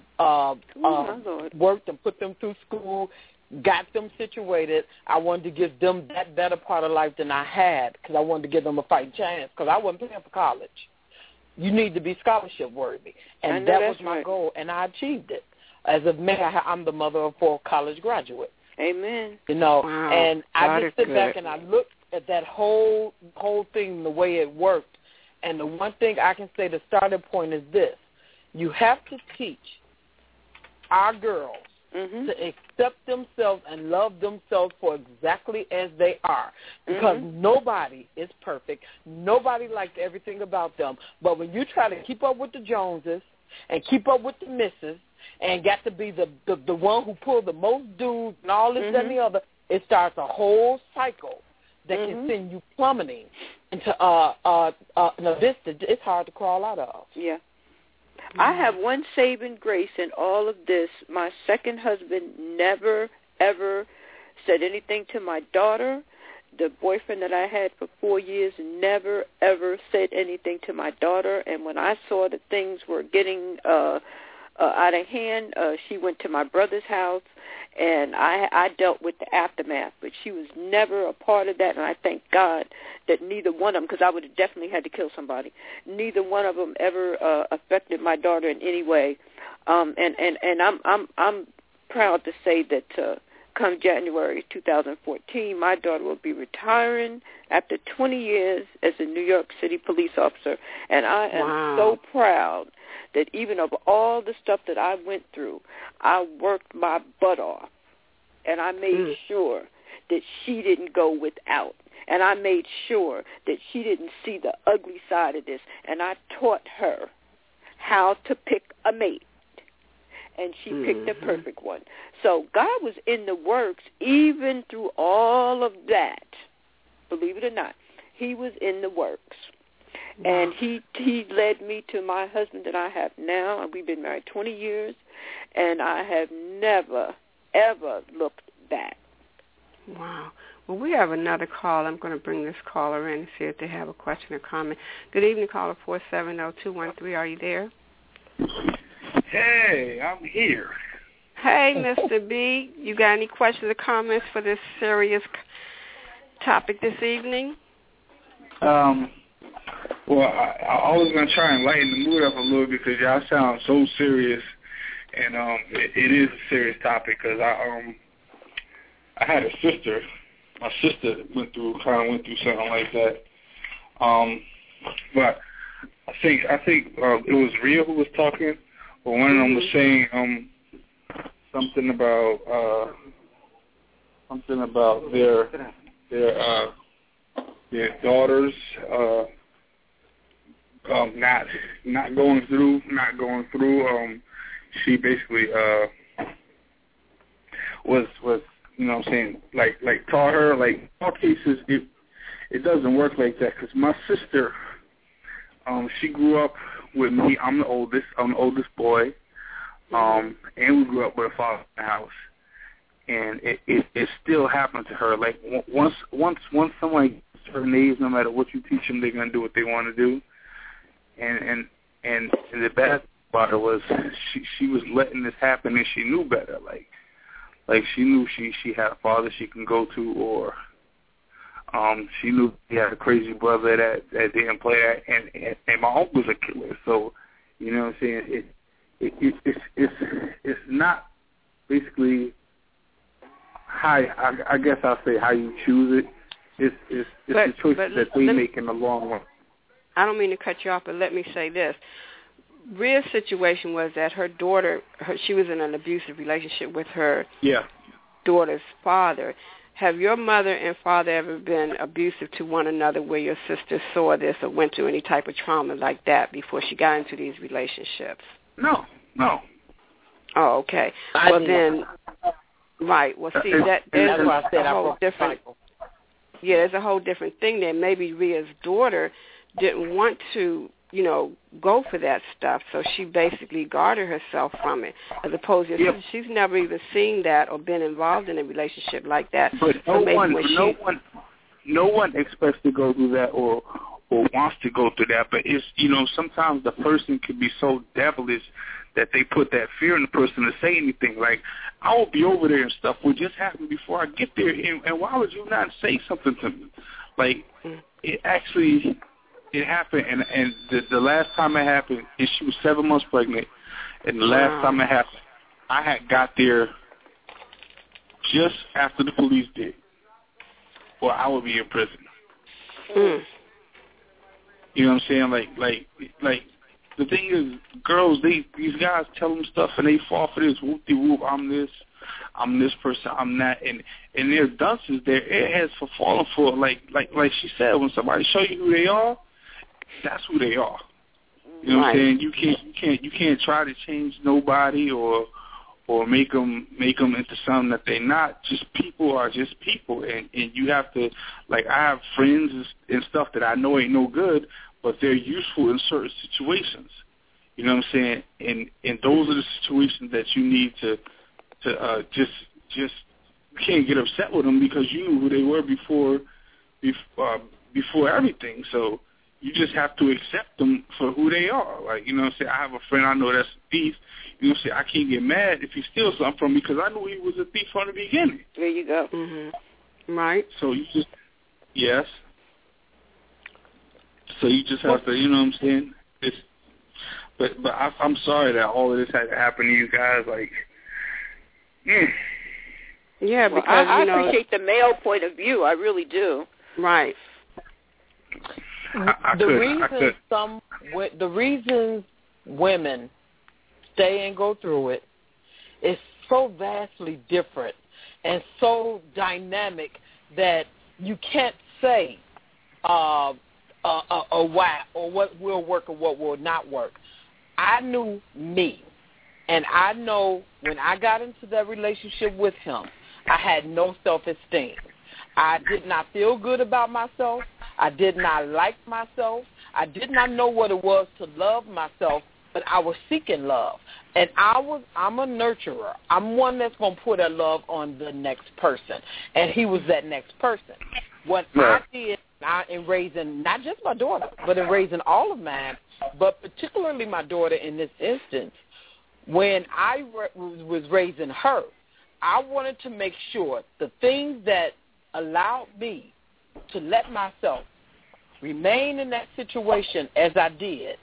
worked and put them through school, got them situated. I wanted to give them that better part of life than I had because I wanted to give them a fighting chance because I wasn't paying for college. You need to be scholarship worthy. And that was my goal, and I achieved it. As of May, I'm the mother of 4 college graduates. Amen. You know, wow, and I just sit good. back and I look at that whole thing, the way it worked. And the one thing I can say, the starting point is this. You have to teach our girls to accept themselves and love themselves for exactly as they are. Because nobody is perfect. Nobody likes everything about them. But when you try to keep up with the Joneses and keep up with the misses and got to be the one who pulled the most dudes and all this and the other, it starts a whole cycle that can send you plummeting into an abyss that it's hard to crawl out of. Yeah. I have one saving grace in all of this. My second husband never, ever said anything to my daughter. The boyfriend that I had for 4 years never, ever said anything to my daughter. And when I saw that things were getting out of hand, she went to my brother's house, and I dealt with the aftermath. But she was never a part of that, and I thank God that neither one of them, because I would have definitely had to kill somebody, neither one of them ever affected my daughter in any way. And I'm proud to say that come January 2014, my daughter will be retiring after 20 years as a New York City police officer, and I am so proud that even of all the stuff that I went through, I worked my butt off, and I made sure that she didn't go without, and I made sure that she didn't see the ugly side of this, and I taught her how to pick a mate, and she picked the perfect one. So God was in the works even through all of that. Believe it or not, he was in the works. And he led me to my husband that I have now, and we've been married 20 years, and I have never, ever looked back. Wow. Well, we have another call. I'm going to bring this caller in and see if they have a question or comment. Good evening, caller 470-213. Are you there? Hey, I'm here. Hey, Mr. B. You got any questions or comments for this serious topic this evening? Well, I was going to try and lighten the mood up a little because y'all sound so serious, and it is a serious topic because I had a sister. My sister went through something like that. But I think it was Rhea who was talking, but one of them was saying something about their daughters not going through. She basically was you know what I'm saying, like taught her, like in all cases it doesn't work like that because my sister she grew up with me. I'm the oldest boy, and we grew up with a father in the house, and it still happened to her. Like once someone gets to a certain age, no matter what you teach them, they're gonna do what they want to do. And the bad part of it was she was letting this happen, and she knew better. Like she knew she had a father she can go to, or she knew he had a crazy brother that didn't play, and my uncle's a killer. So you know what I'm saying. It's not basically how I guess I'll say how you choose it. It's the choices that they make in the long run. I don't mean to cut you off, but let me say this. Rhea's situation was that her daughter, she was in an abusive relationship with her daughter's father. Have your mother and father ever been abusive to one another where your sister saw this or went through any type of trauma like that before she got into these relationships? No. Oh, okay. Well, then, right. Well, see, there's a whole different... Yeah, there's a whole different thing there. Maybe Rhea's daughter didn't want to go for that stuff. So she basically guarded herself from it, as opposed to she's never even seen that or been involved in a relationship like that. But so no one expects to go through that or wants to go through that. But it's sometimes the person can be so devilish that they put that fear in the person to say anything. Like, I will be over there and stuff will just happen before I get there, and why would you not say something to me? Like, it happened, and the last time it happened, and she was 7 months pregnant, and the last time it happened, I had got there just after the police did, or I would be in prison. You know what I'm saying? Like the thing is, girls, these guys tell them stuff and they fall for this whoop-de-whoop. I'm this person, I'm that, and their dunces, their airheads for falling for like she said, when somebody show you who they are, that's who they are. You know what I'm saying? You can't try to change nobody or make them into something that they're not. Just people are just people, and you have to, like, I have friends and stuff that I know ain't no good, but they're useful in certain situations. You know what I'm saying? And those are the situations that you need to just you can't get upset with them because you knew who they were before everything. So you just have to accept them for who they are. Like, you know what I'm saying? I have a friend I know that's a thief. You know what I'm saying? I can't get mad if he steals something from me because I knew he was a thief from the beginning. There you go. Mm-hmm. Right. So you just, yes. So you just have to, you know what I'm saying? But I'm sorry that all of this had to happen to you guys. Like, yeah, because I appreciate the male point of view. I really do. Right. The reasons women stay and go through it is so vastly different and so dynamic that you can't say a why or what will work or what will not work. I knew me, and I know when I got into that relationship with him, I had no self-esteem. I did not feel good about myself. I did not like myself. I did not know what it was to love myself, but I was seeking love. And I'm a nurturer. I'm one that's going to put that love on the next person. And he was that next person. What I did in raising not just my daughter, but in raising all of mine, but particularly my daughter in this instance, when I was raising her, I wanted to make sure the things that allowed me to let myself remain in that situation as I did,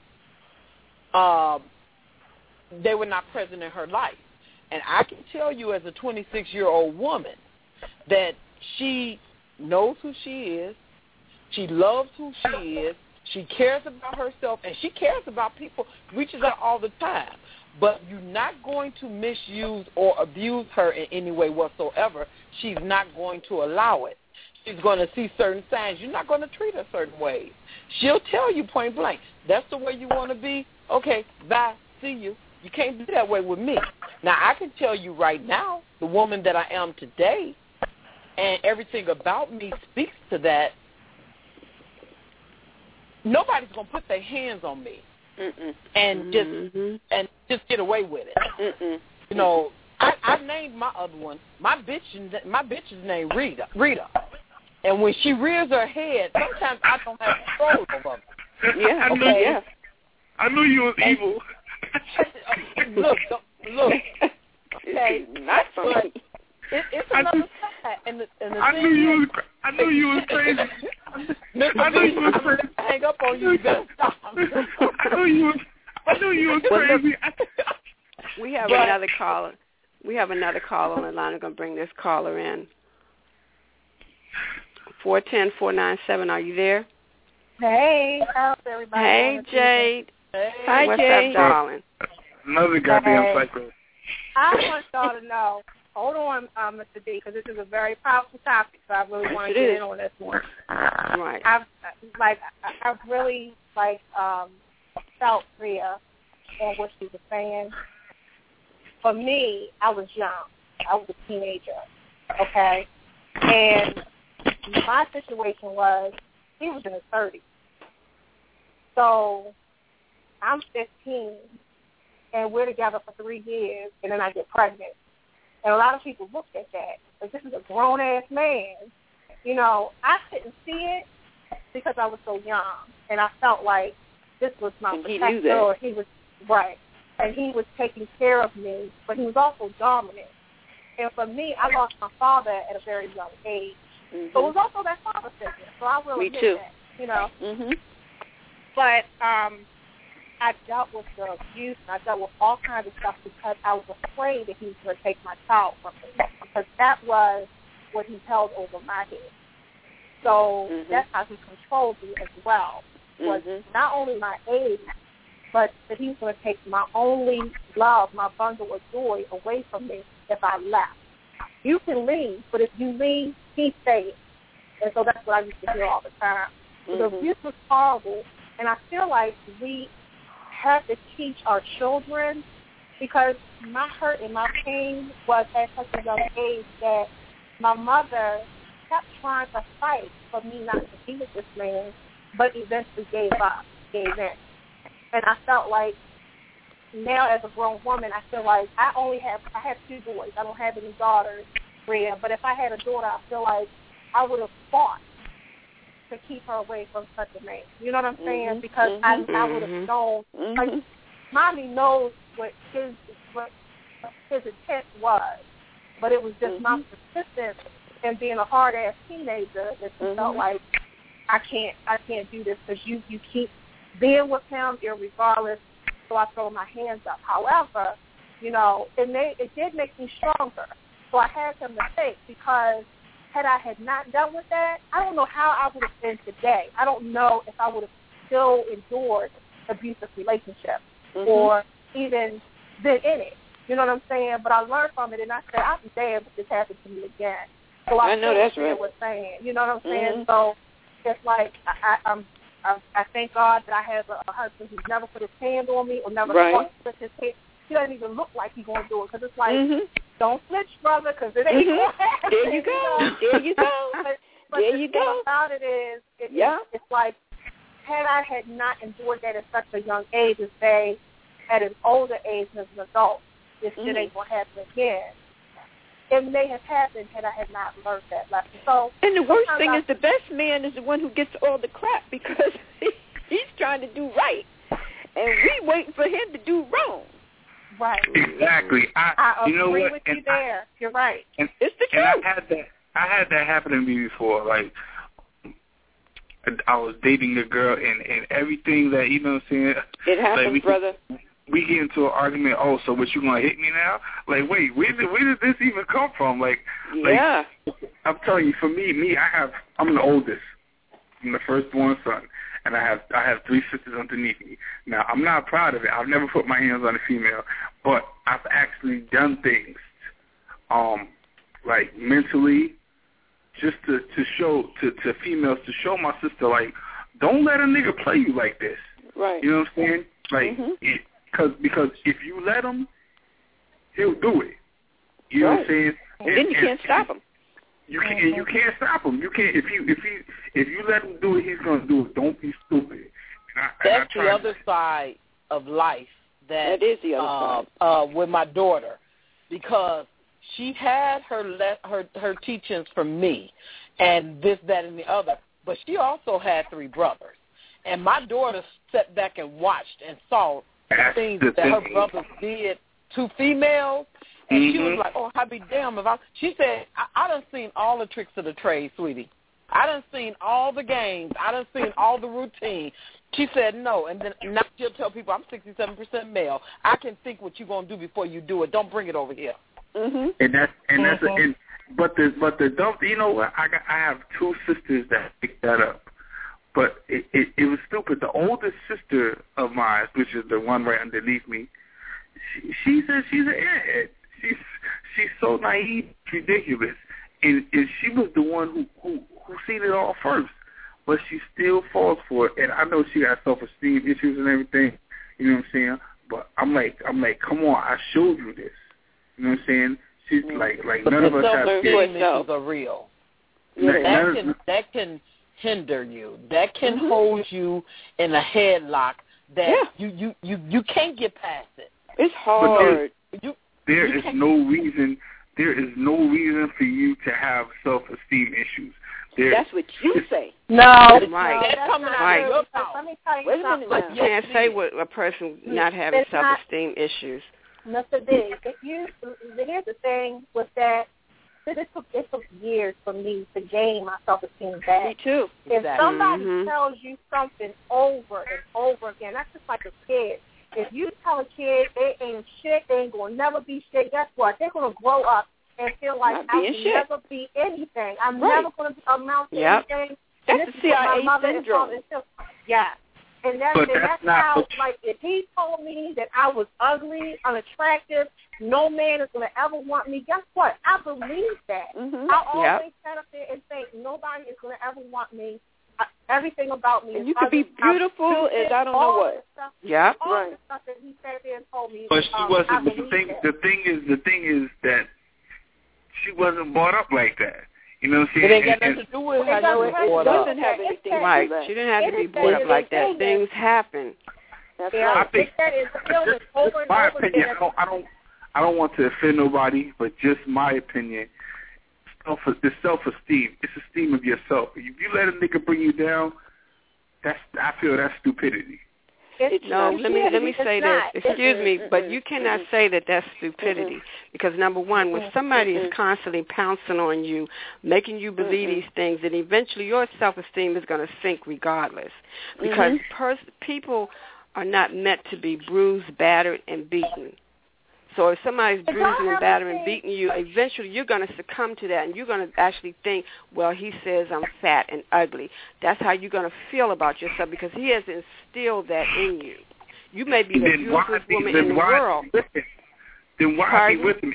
they were not present in her life. And I can tell you as a 26-year-old woman that she knows who she is, she loves who she is, she cares about herself, and she cares about people, reaches out all the time. But you're not going to misuse or abuse her in any way whatsoever. She's not going to allow it. She's going to see certain signs. You're not going to treat her certain ways. She'll tell you point blank, that's the way you want to be? Okay, bye, see you. You can't be that way with me. Now, I can tell you right now, the woman that I am today, and everything about me speaks to that, nobody's going to put their hands on me and just get away with it. You know, I named my other one. My bitch is named Rita. And when she rears her head, sometimes I don't have control over her. Yeah, okay. I knew you was evil. Look. Okay, not funny. It's another side. And the I knew you was crazy. I knew you was crazy. Hang up on you. You better stop. I knew you was crazy. We have another caller. We have another caller on the line. I'm going to bring this caller in. 410-497. Are you there? Hey, how's everybody? Hey, Jade. Hey. Hi, What's Jade. up, darling? Another goddamn psycho. I want y'all to know. Hold on, Mr. D, because this is a very powerful topic, so I really want to get in on this one. Right. I've really felt Rhea on what she was saying. For me, I was young. I was a teenager, okay? And my situation was he was in his 30s. So I'm 15, and we're together for 3 years, and then I get pregnant. And a lot of people looked at that. Like, this is a grown-ass man. You know, I couldn't see it because I was so young, and I felt like this was my protector, or he was, right, and he was taking care of me, but he was also dominant. And for me, I lost my father at a very young age. Mm-hmm. So it was also that father figure. So I will admit that, you know. Mm-hmm. But I dealt with the abuse, and I dealt with all kinds of stuff because I was afraid that he was going to take my child from me, because that was what he held over my head. So that's how he controlled me as well, was not only my age, but that he was going to take my only love, my bundle of joy away from me if I left. You can leave, but if you leave, he stays. And so that's what I used to hear all the time. The abuse was horrible, and I feel like we have to teach our children, because my hurt and my pain was at such a young age that my mother kept trying to fight for me not to be with this man, but eventually gave in. And I felt like now as a grown woman, I feel like I have 2 boys. I don't have any daughters, Rhea, but if I had a daughter, I feel like I would have fought to keep her away from such a man. You know what I'm saying? Because I would have known, like, Mommy knows what his intent was, but it was just my persistence and being a hard-ass teenager that she felt like, I can't do this because you keep being with him irregardless, so I throw my hands up. However, you know, it did make me stronger. So I had something to think, because had I not dealt with that, I don't know how I would have been today. I don't know if I would have still endured abusive relationships or even been in it. You know what I'm saying? But I learned from it, and I said, I'll be damned if this happens to me again. So I know that's right. What saying. You know what I'm saying? So it's like I thank God that I have a husband who's never put his hand on me or never put his hand. He doesn't even look like he's going to do it, because it's like, don't snitch, brother, because it ain't going to happen. There you go. There you go. But the thing about it is, it's like, had I not endured that at such a young age, as say at an older age as an adult, this shit ain't going to happen again. It may have happened had I not learned that lesson. So, and the worst thing is the best man is the one who gets all the crap, because he's trying to do right, and we waiting for him to do wrong. Right. Exactly. I you know agree what? with you there. You're right. And, it's the truth. I had that happen to me before. Like, I was dating a girl, and everything that, you know what I'm saying? It happens, like brother. We get into an argument. Oh, so what, you gonna hit me now? Like, wait, where did this even come from? Like, I'm telling you, for me, I'm the oldest. I'm the firstborn son, and I have 3 sisters underneath me. Now, I'm not proud of it. I've never put my hands on a female, but I've actually done things, like mentally, just to show to females, to show my sister, like, don't let a nigga play you like this. Right. You know what I'm saying? Like, because if you let him, he'll do it. You know what I'm saying? And then you can't stop him. You can't stop him. You can't if you let him do it, he's gonna do it. Don't be stupid. That's the other side of life. That is the other side. With my daughter, because she had her teachings from me, and this, that, and the other. But she also had 3 brothers, and my daughter sat back and watched and saw things that her brothers did to females, and she was like, "Oh, I be damned if I." She said, "I done seen all the tricks of the trade, sweetie. I done seen all the games. I done seen all the routine." She said, "No," and then now she'll tell people, "I'm 67% male. I can think what you're gonna do before you do it. Don't bring it over here." And that's but the dumb. You know what? I have 2 sisters that picked that up. But it was stupid. The oldest sister of mine, which is the one right underneath me, she says she's an airhead. She's so naive, ridiculous, and she was the one who seen it all first. But she still falls for it. And I know she got self-esteem issues and everything. You know what I'm saying? But I'm like, come on, I showed you this. You know what I'm saying? She's like none of us have self-esteem issues are real. That can hinder you. That can hold you in a headlock that you can't get past it. It's hard. There is no reason for you to have self-esteem issues. That's what you say. No, right. That's coming out of your mouth. Let me tell you something. You can't say what a person not having self-esteem issues. Mr. D, here's the thing with that. It took years for me to gain my self-esteem back. Me too. If somebody tells you something over and over again, that's just like a kid. If you tell a kid they ain't shit, they ain't going to never be shit, guess what? They're going to grow up and feel like I can never be anything. I'm never going to amount to anything. That's the CIA syndrome. Yeah. And that's how, like, if he told me that I was ugly, unattractive, no man is going to ever want me, guess what? I believe that. I always stand up there and think nobody is going to ever want me. Everything about me. And you could be beautiful as I don't know what. Yeah. All the stuff that he sat there and told me. But she wasn't. But the thing is that she wasn't brought up like that. You know what I'm saying? It ain't got nothing to do with how you were brought up. Doesn't have anything right. She didn't have to be brought up like that. Things happen. That's right. I think my opinion. I don't want to offend nobody, but just my opinion. It's self-esteem. It's esteem of yourself. If you let a nigga bring you down, I feel that's stupidity. No, let me say this. Excuse me, but you cannot say that that's stupidity because, number one, when somebody is constantly pouncing on you, making you believe these things, then eventually your self-esteem is going to sink regardless because people are not meant to be bruised, battered, and beaten. So if somebody's bruising and battering and beating you, eventually you're going to succumb to that, and you're going to actually think, well, he says I'm fat and ugly. That's how you're going to feel about yourself because he has instilled that in you. You may be the beautifulest woman in the world. Then why be with him?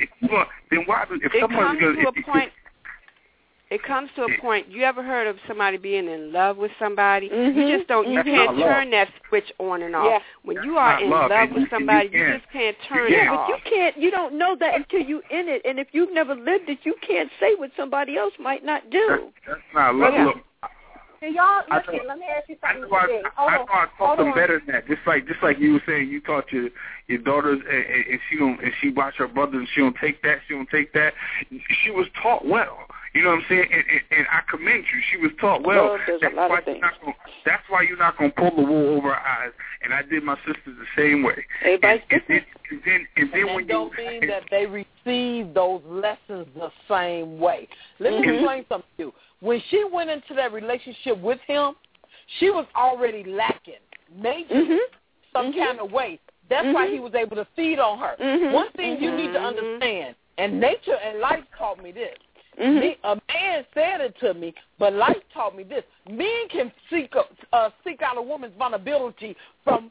It comes to a point. You ever heard of somebody being in love with somebody? You just don't. You can't turn that switch on and off. When you are in love with somebody, you just can't turn it off. But you can't. You don't know that until you in it. And if you've never lived it, you can't say what somebody else might not do. That's not love. Look. Y'all, listen, let me ask you something. I know I taught them better than that. Just like you were saying, you taught your daughters, and she watched her brothers, and she don't take that. She was taught well. You know what I'm saying? And I commend you. She was taught well. That's why you're not gonna pull the wool over her eyes. And I did my sisters the same way. Everybody's different. And then when don't mean that they receive those lessons the same way. Let me explain something to you. When she went into that relationship with him, she was already lacking major some kind of way. That's why he was able to feed on her. One thing you need to understand, and nature and life taught me this. A man said it to me, but life taught me this. Men can seek out a woman's vulnerability from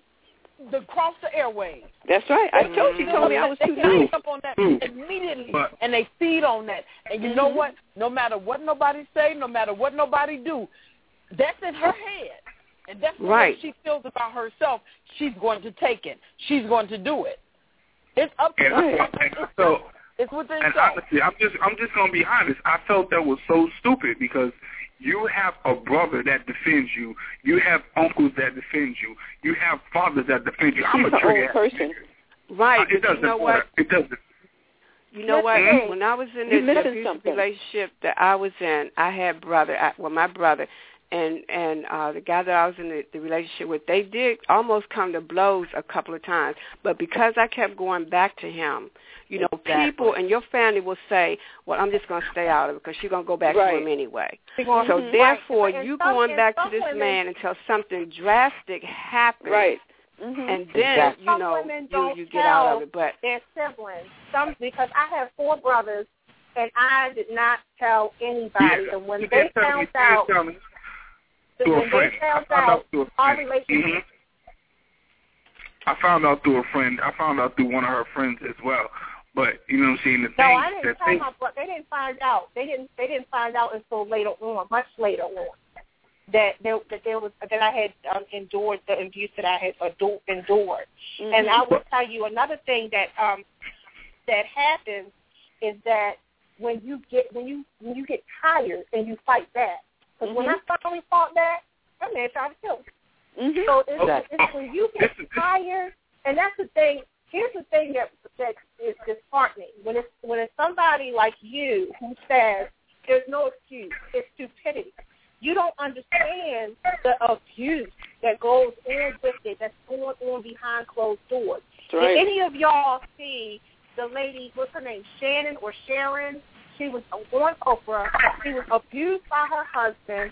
across the airways. That's right. I told you. Told me I was too nice. Up on that immediately, and they feed on that. And you know what? No matter what nobody say, no matter what nobody do, that's in her head, and that's what she feels about herself. She's going to take it. She's going to do it. It's up to her. It's within and honestly, I'm just gonna be honest. I felt that was so stupid because you have a brother that defends you. You have uncles that defend you. You have fathers that defend you. I'm a trigger person. Right. It doesn't matter. It doesn't. You know what? When I was in this abusive relationship that I was in, I had my brother, and the guy that I was in the relationship with, they did almost come to blows a couple of times. But because I kept going back to him, you know, people and your family will say, well, I'm just going to stay out of it because she's going to go back to him anyway. So therefore, you going back to this man until something drastic happens. Right. And then, you know, you get out of it. But their siblings. Because I have 4 brothers, and I did not tell anybody. Yeah. And when they found out, our relationship. I found out through a friend. I found out through one of her friends as well. But you know what I'm saying? I didn't tell my brother. They didn't find out. They didn't find out until later on, much later on, that I had endured the abuse that I had endured. And I will tell you another thing that happens is that when you get tired and you fight back. Because when I finally fought back, that man tried to kill me. Mm-hmm. So it's when you get tired, and that's the thing. Here's the thing that is disheartening. When it's somebody like you who says there's no excuse, it's stupidity. You don't understand the abuse that goes on with it, that's going on behind closed doors. Right. Did any of y'all see the lady, what's her name, Shannon or Sharon? She was on Oprah. She was abused by her husband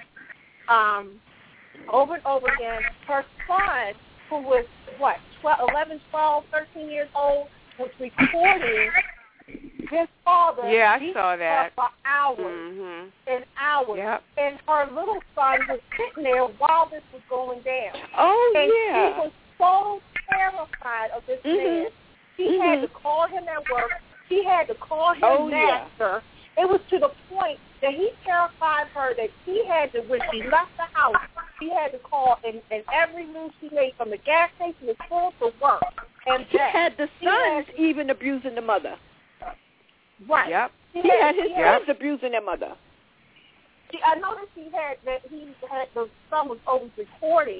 over and over again. Her son, who was, 11, 12, 13 years old, was recording his father. Yeah, I saw that. For hours and hours. Yep. And her little son was sitting there while this was going down. Oh, and yeah. she was so terrified of this man. She had to call him at work. She had to call him master. Yeah. It was to the point that he terrified her that he had to, when she left the house, she had to call, and every move she made from the gas station to school to work. And she had the sons even abusing the mother. Right. Yep. He had his sons abusing their mother. I noticed he had the son was always recording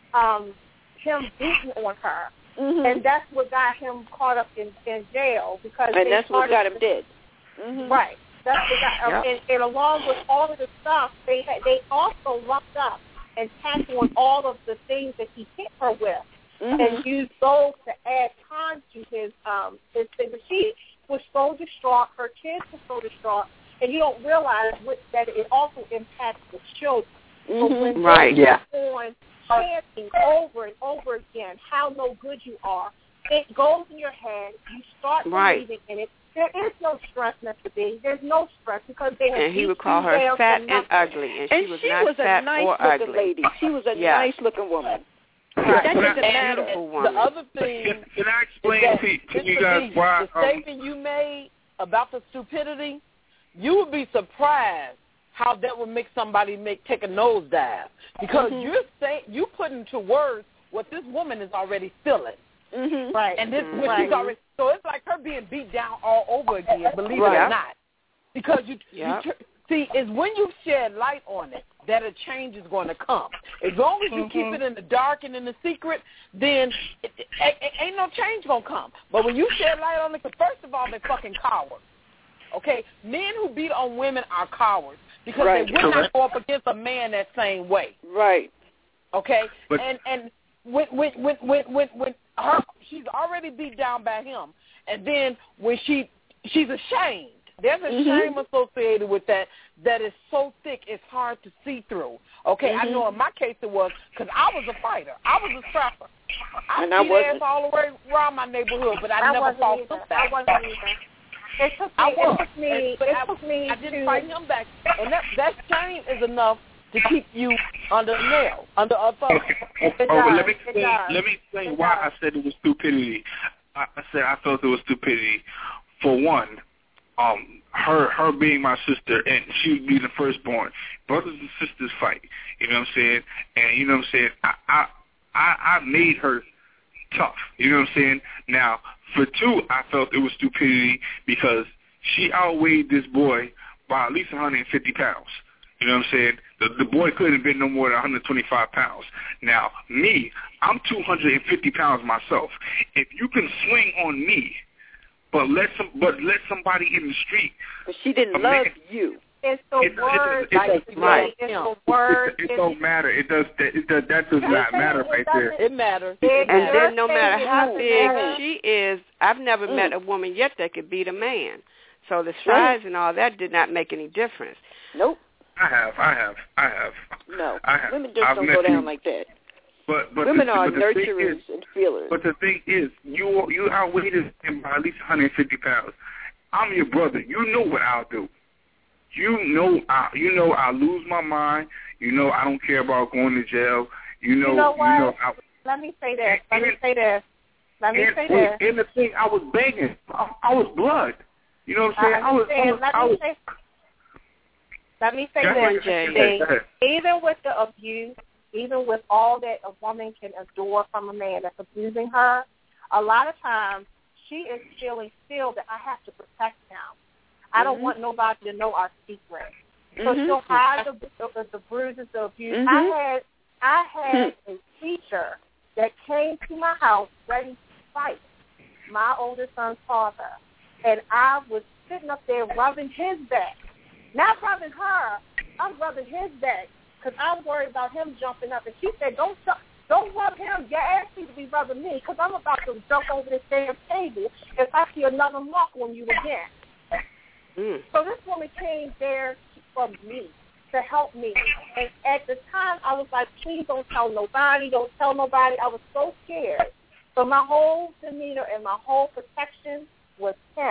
him beating on her. Mm-hmm. And that's what got him caught up in jail because that's what got him dead. Mm-hmm. Right. That's what got and along with all of the stuff, they also lumped up and tacked on all of the things that he hit her with, and used those to add time to his thing. But she was so distraught. Her kids were so distraught, and you don't realize that it also impacts the children. So when on chanting over and over again how no good you are, it goes in your head. You start believing in it. There is no stress meant to be. There's no stress because they have. And he would call her fat and ugly, and she was not fat or ugly. She was a nice-looking lady. She was a nice-looking woman. Right. That doesn't matter. The other thing, can I explain to you guys why the statement you made about the stupidity? You would be surprised how that would make somebody take a nosedive because you put into words what this woman is already feeling. Mm-hmm. Right. And this she's already, so it's like her being beat down all over again, believe it or not. Because you see, it's when you shed light on it that a change is going to come. As long as you keep it in the dark and in the secret, then ain't no change going to come. But when you shed light on it, first of all, they're fucking cowards. Okay? Men who beat on women are cowards because they would not go up against a man that same way. Right. Okay? But, and when her, she's already beat down by him, and then when she's ashamed. There's a shame associated with that is so thick it's hard to see through. Okay, I know in my case it was because I was a fighter. I was a scrapper. I beat ass all the way around my neighborhood, but I never fought them back. I wasn't either. It took me. I didn't fight him back, and that shame is enough to keep you under a nail, under a thumb. Let me explain why I said it was stupidity. I said I felt it was stupidity. For one, her being my sister, and she would be the firstborn. Brothers and sisters fight. You know what I'm saying? And you know what I'm saying? I made her tough. You know what I'm saying? Now, for two, I felt it was stupidity because she outweighed this boy by at least 150 pounds. You know what I'm saying? The boy couldn't have been no more than 125 pounds. Now, me, I'm 250 pounds myself. If you can swing on me, but let somebody in the street. But she didn't love you. It's the word. It don't matter. That does not matter right there. It matters. And then no matter how big she is, I've never met a woman yet that could beat a man. So the size and all that did not make any difference. Nope. I have. No, women just don't go down like that. But women are nurturers and feelers. But the thing is, you outweighed him by at least 150 pounds. I'm your brother. You know what I'll do. You know I'll lose my mind. You know I don't care about going to jail. You know what? Let me say this. And the thing, I was begging. I was blood. You know what I'm saying? Let me say this. Even with the abuse, even with all that a woman can endure from a man that's abusing her, a lot of times she is feeling still that I have to protect him. I don't want nobody to know our secret. So she'll hide the bruises, the abuse. I I had a teacher that came to my house ready to fight my oldest son's father, and I was sitting up there rubbing his back. Not rubbing her, I'm rubbing his back because I'm worried about him jumping up. And she said, don't rub him. Your ass needs to be rubbing me because I'm about to jump over this damn table if I see another mark on you again. So this woman came there for me, to help me. And at the time, I was like, please don't tell nobody. Don't tell nobody. I was so scared. So my whole demeanor and my whole protection was him.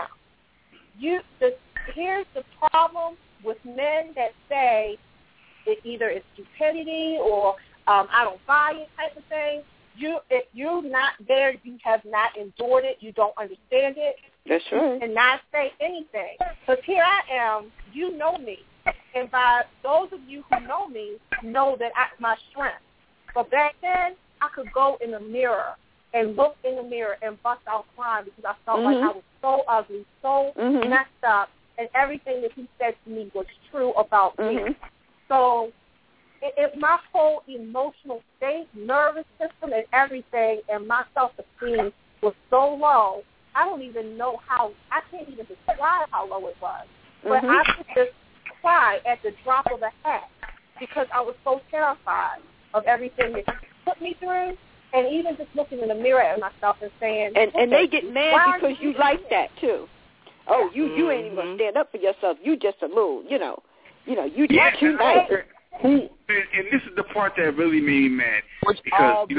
Here's the problem with men that say it either it's stupidity or I don't buy it type of thing. If you're not there, you have not endured it, you don't understand it. That's right. And not say anything. Because here I am, you know me. And by those of you who know me, know that my strength. But back then, I could go in the mirror and look in the mirror and bust out crying because I felt like I was so ugly, so messed up, and everything that he said to me was true about me. So if my whole emotional state, nervous system and everything, and my self-esteem was so low, I don't even know how, I can't even describe how low it was. But I could just cry at the drop of a hat because I was so terrified of everything that he put me through, and even just looking in the mirror at myself and saying, and they get mad because you like that too. Oh, you ain't even gonna stand up for yourself. You just a little, you just too nice. And this is the part that really made me mad. Because,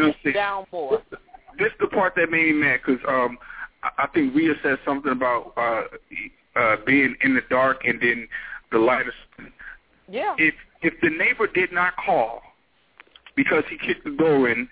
this is the part that made me mad because I think Rhea said something about being in the dark and then the light is. Yeah. If the neighbor did not call because he kicked the door in,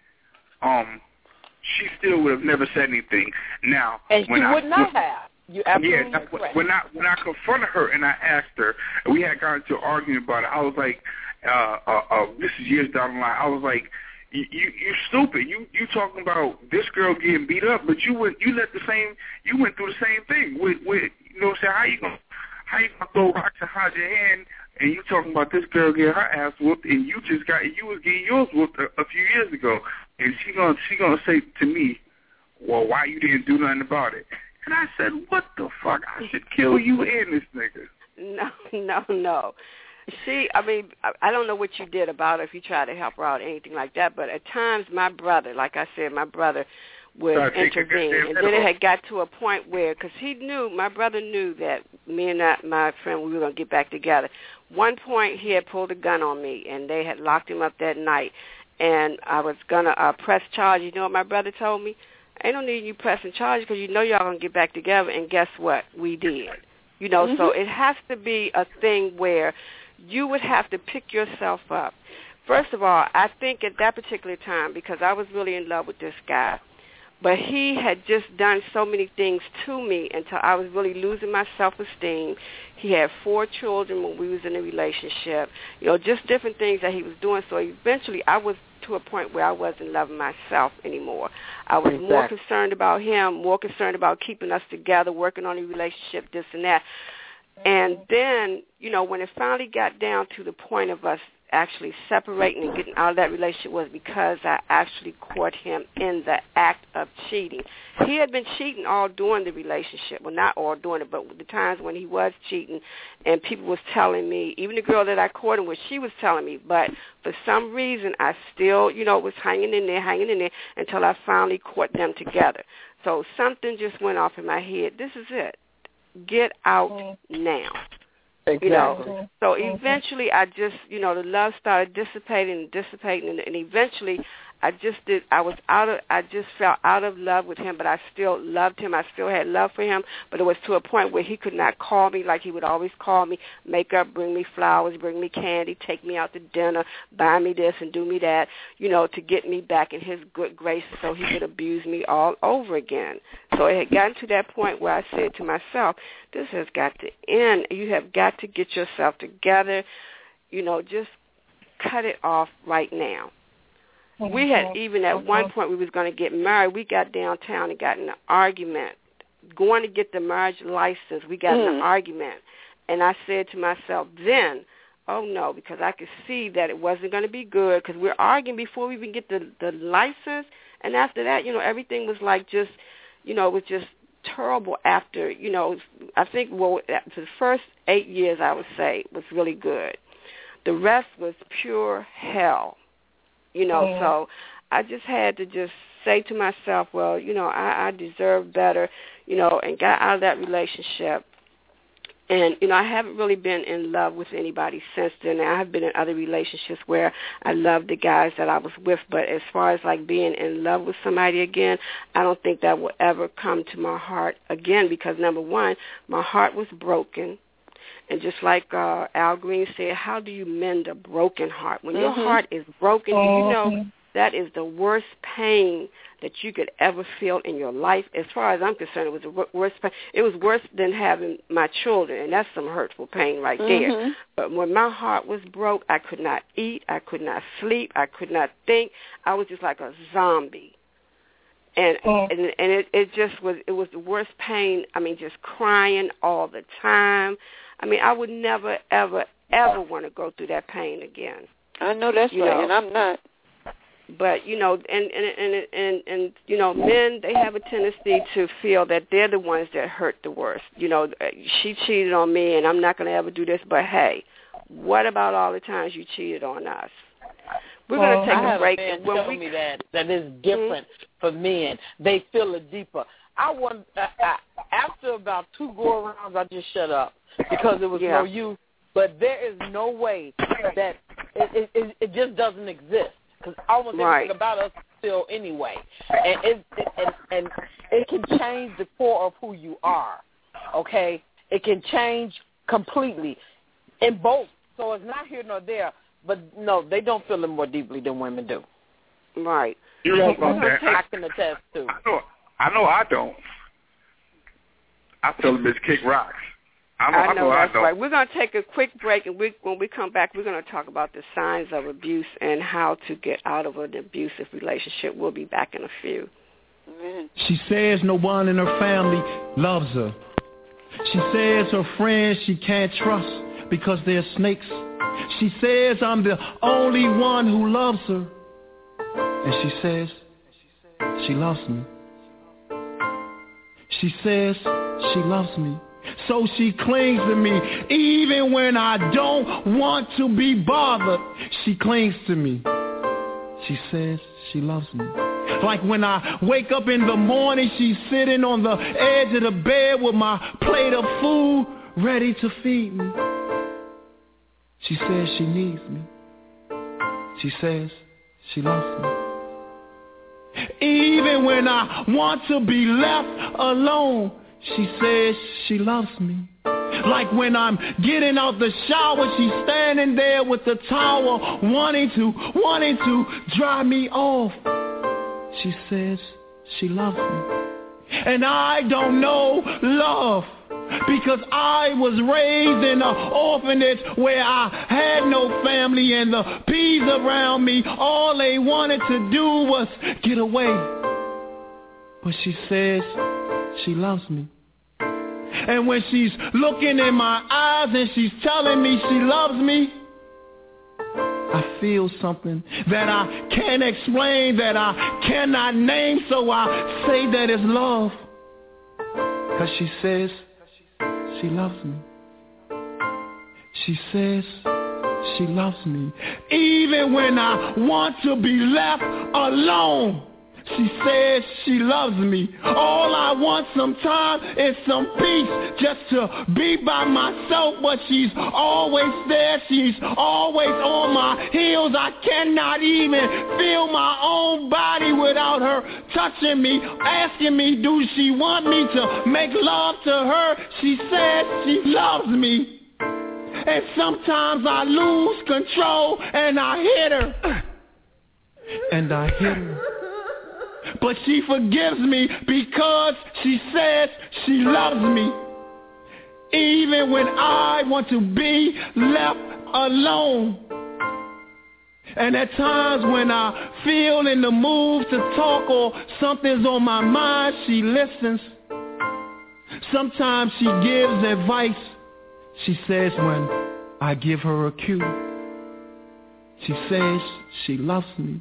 she still would have never said anything. Now, and she would not have. You absolutely correct. When I confronted her and I asked her, and we had gotten into an argument about it, I was like, this is years down the line. I was like, you stupid. You talking about this girl getting beat up, but you went through the same thing. With you know what I'm saying? How you gonna throw rocks and hide your hand, and you talking about this girl getting her ass whooped, and you was getting yours whooped a few years ago, and she gonna say to me, well, why you didn't do nothing about it? And I said, what the fuck? I should kill you and this nigga. No. I don't know what you did about it, if you tried to help her out or anything like that, but at times my brother would intervene. And then it had got to a point where, because my brother knew that me and my friend, we were going to get back together. One point, he had pulled a gun on me, and they had locked him up that night, and I was going to press charges. You know what my brother told me? Ain't no need you pressing charges because you know y'all going to get back together, and guess what? We did. So it has to be a thing where you would have to pick yourself up. First of all, I think at that particular time, because I was really in love with this guy, but he had just done so many things to me until I was really losing my self-esteem. He had 4 children when we was in a relationship, just different things that he was doing. So eventually I was to a point where I wasn't loving myself anymore. I was more concerned about him, more concerned about keeping us together, working on a relationship, this and that. And then, when it finally got down to the point of us actually separating and getting out of that relationship was because I actually caught him in the act of cheating. He had been cheating all during the relationship. Well, not all during it, but the times when he was cheating, and people was telling me, even the girl that I caught him with, she was telling me, but for some reason I still, was hanging in there until I finally caught them together. So something just went off in my head. This is it. Get out now. Exactly. So eventually I just, the love started dissipating, and eventually I just fell out of love with him, but I still loved him. I still had love for him, but it was to a point where he could not call me like he would always call me, make up, bring me flowers, bring me candy, take me out to dinner, buy me this and do me that, to get me back in his good graces so he could abuse me all over again. So it had gotten to that point where I said to myself, this has got to end. You have got to get yourself together, just cut it off right now. We had even at one point we was going to get married. We got downtown and got in an argument. Going to get the marriage license, we got in an argument. And I said to myself, then oh no, because I could see that it wasn't going to be good because we're arguing before we even get the license. And after that, everything was like just, it was just terrible after, I think, for the first 8 years, I would say, was really good. The rest was pure hell, so I just had to just say to myself, well, I deserve better, and got out of that relationship. And, I haven't really been in love with anybody since then. I have been in other relationships where I loved the guys that I was with, but as far as like being in love with somebody again, I don't think that will ever come to my heart again because, number one, my heart was broken. And just like Al Green said, how do you mend a broken heart? When your heart is broken, that is the worst pain that you could ever feel in your life. As far as I'm concerned, it was the worst pain. It was worse than having my children, and that's some hurtful pain right there. But when my heart was broke, I could not eat, I could not sleep, I could not think. I was just like a zombie. And it just was, it was the worst pain. I mean, just crying all the time. I mean, I would never, ever, ever want to go through that pain again. I know that's right, and I'm not. But, and men, they have a tendency to feel that they're the ones that hurt the worst. She cheated on me, and I'm not going to ever do this. But, hey, what about all the times you cheated on us? We're going to take a break. And tell me that is different for men. They feel it deeper. After about 2 go-arounds, I just shut up because it was no use. But there is no way that it just doesn't exist. Because almost everything about us is still anyway. And it can change the core of who you are, okay? It can change completely in both. So it's not here nor there. But, no, they don't feel it more deeply than women do. Right. You're right about that. I can attest to. I know I don't. I feel them as kick rocks. I know that's I don't. Right. We're going to take a quick break, and when we come back, we're going to talk about the signs of abuse and how to get out of an abusive relationship. We'll be back in a few. She says no one in her family loves her. She says her friends she can't trust because they're snakes. She says I'm the only one who loves her. And she says she loves me. She says she loves me. So she clings to me even when I don't want to be bothered. She clings to me. She says she loves me. Like when I wake up in the morning, she's sitting on the edge of the bed with my plate of food ready to feed me. She says she needs me. She says she loves me. Even when I want to be left alone, she says she loves me. Like when I'm getting out the shower, she's standing there with the towel, wanting to dry me off. She says she loves me. And I don't know love because I was raised in an orphanage where I had no family, and the peas around me, all they wanted to do was get away. But she says she loves me. And when she's looking in my eyes and she's telling me she loves me, I feel something that I can't explain, that I cannot name, so I say that it's love. 'Cause she says she loves me. She says she loves me. Even when I want to be left alone, she says she loves me. All I want sometimes is some peace, just to be by myself, but she's always there. She's always on my heels. I cannot even feel my own body without her touching me, asking me, do she want me to make love to her? She says she loves me. And sometimes I lose control and I hit her. And I hit her. But she forgives me because she says she loves me. Even when I want to be left alone. And at times when I feel in the mood to talk or something's on my mind, she listens. Sometimes she gives advice. She says when I give her a cue. She says she loves me.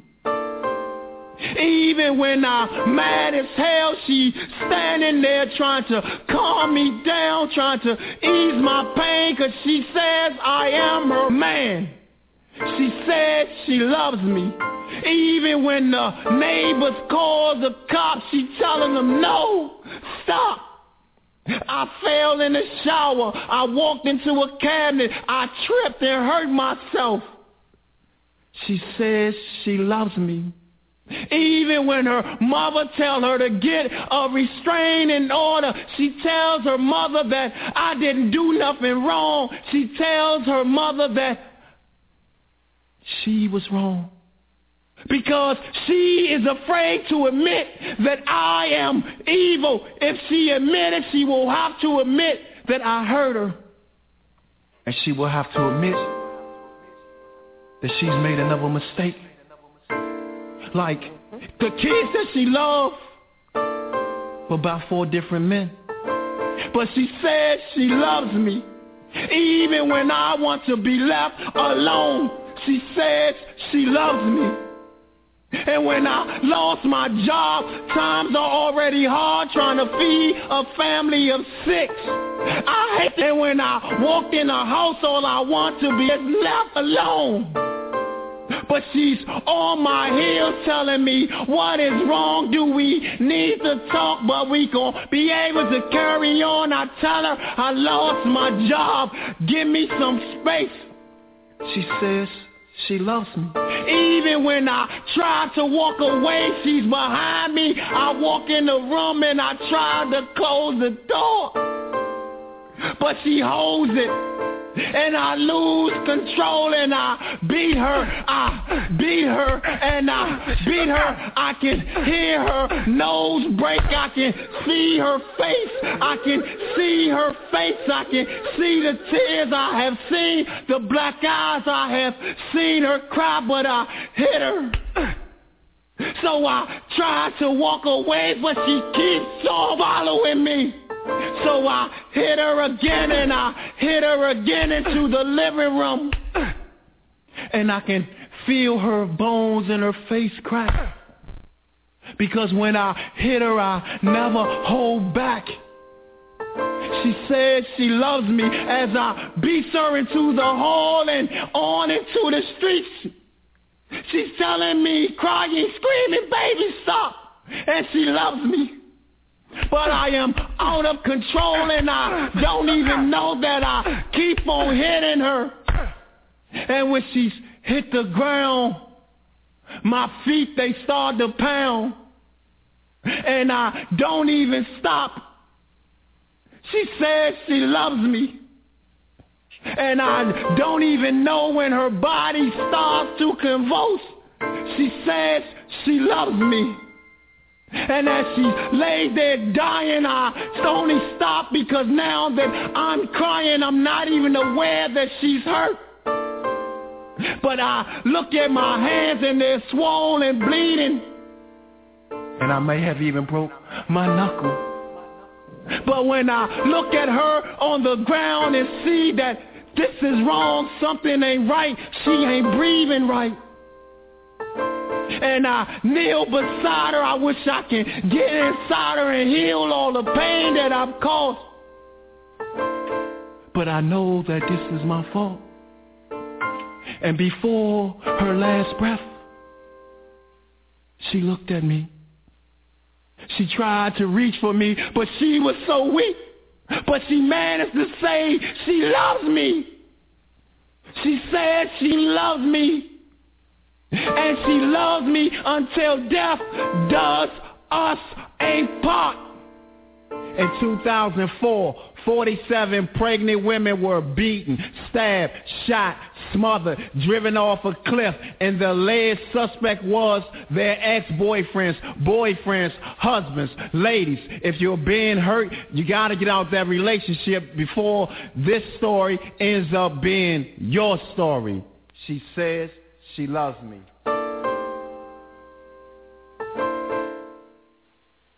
Even when I'm mad as hell, she standing there trying to calm me down, trying to ease my pain, 'cause she says I am her man. She says she loves me. Even when the neighbors call the cops, she telling them, no, stop. I fell in the shower. I walked into a cabinet. I tripped and hurt myself. She says she loves me. Even when her mother tells her to get a restraining order, she tells her mother that I didn't do nothing wrong. She tells her mother that she was wrong. Because she is afraid to admit that I am evil. If she admits it, she will have to admit that I hurt her. And she will have to admit that she's made another mistake. Like the kids that she loved were about 4 different men. But she says she loves me. Even when I want to be left alone, she says she loves me. And when I lost my job, times are already hard trying to feed a family of 6. I hate that when I walk in a house, all I want to be is left alone. But she's on my heels telling me what is wrong. Do we need to talk? But we gon' be able to carry on. I tell her I lost my job. Give me some space. She says she loves me. Even when I try to walk away, she's behind me. I walk in the room and I try to close the door, but she holds it. And I lose control and I beat her, and I beat her. I can hear her nose break. I can see her face. I can see her face. I can see the tears. I have seen the black eyes. I have seen her cry, but I hit her. So I try to walk away, but she keeps on following me. So I hit her again and I hit her again into the living room. And I can feel her bones in her face crack. Because when I hit her, I never hold back. She says she loves me as I beat her into the hall and on into the streets. She's telling me, crying, screaming, baby, stop. And she loves me. But I am out of control and I don't even know that I keep on hitting her. And when she's hit the ground, my feet, they start to pound. And I don't even stop. She says she loves me. And I don't even know when her body starts to convulse. She says she loves me. And as she lays there dying, I only stop because now that I'm crying, I'm not even aware that she's hurt. But I look at my hands and they're swollen, bleeding. And I may have even broke my knuckle. But when I look at her on the ground and see that this is wrong, something ain't right, she ain't breathing right. And I kneel beside her. I wish I can get inside her and heal all the pain that I've caused. But I know that this is my fault. And before her last breath, she looked at me. She tried to reach for me, but she was so weak. But she managed to say she loves me. She said she loves me. And she loves me until death does us a part. In 2004, 47 pregnant women were beaten, stabbed, shot, smothered, driven off a cliff, and the alleged suspect was their ex-boyfriends, boyfriends, husbands. Ladies, if you're being hurt, you got to get out that relationship before this story ends up being your story. She says she loves me.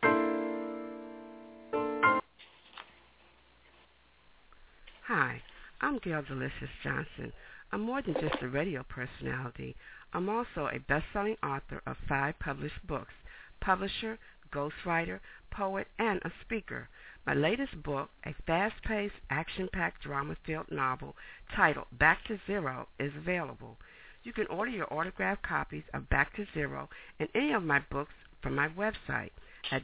Hi, I'm Gail Delicious Johnson. I'm more than just a radio personality. I'm also a best-selling author of 5 published books, publisher, ghostwriter, poet, and a speaker. My latest book, a fast-paced, action-packed, drama-filled novel titled Back to Zero, is available. You can order your autographed copies of Back to Zero and any of my books from my website at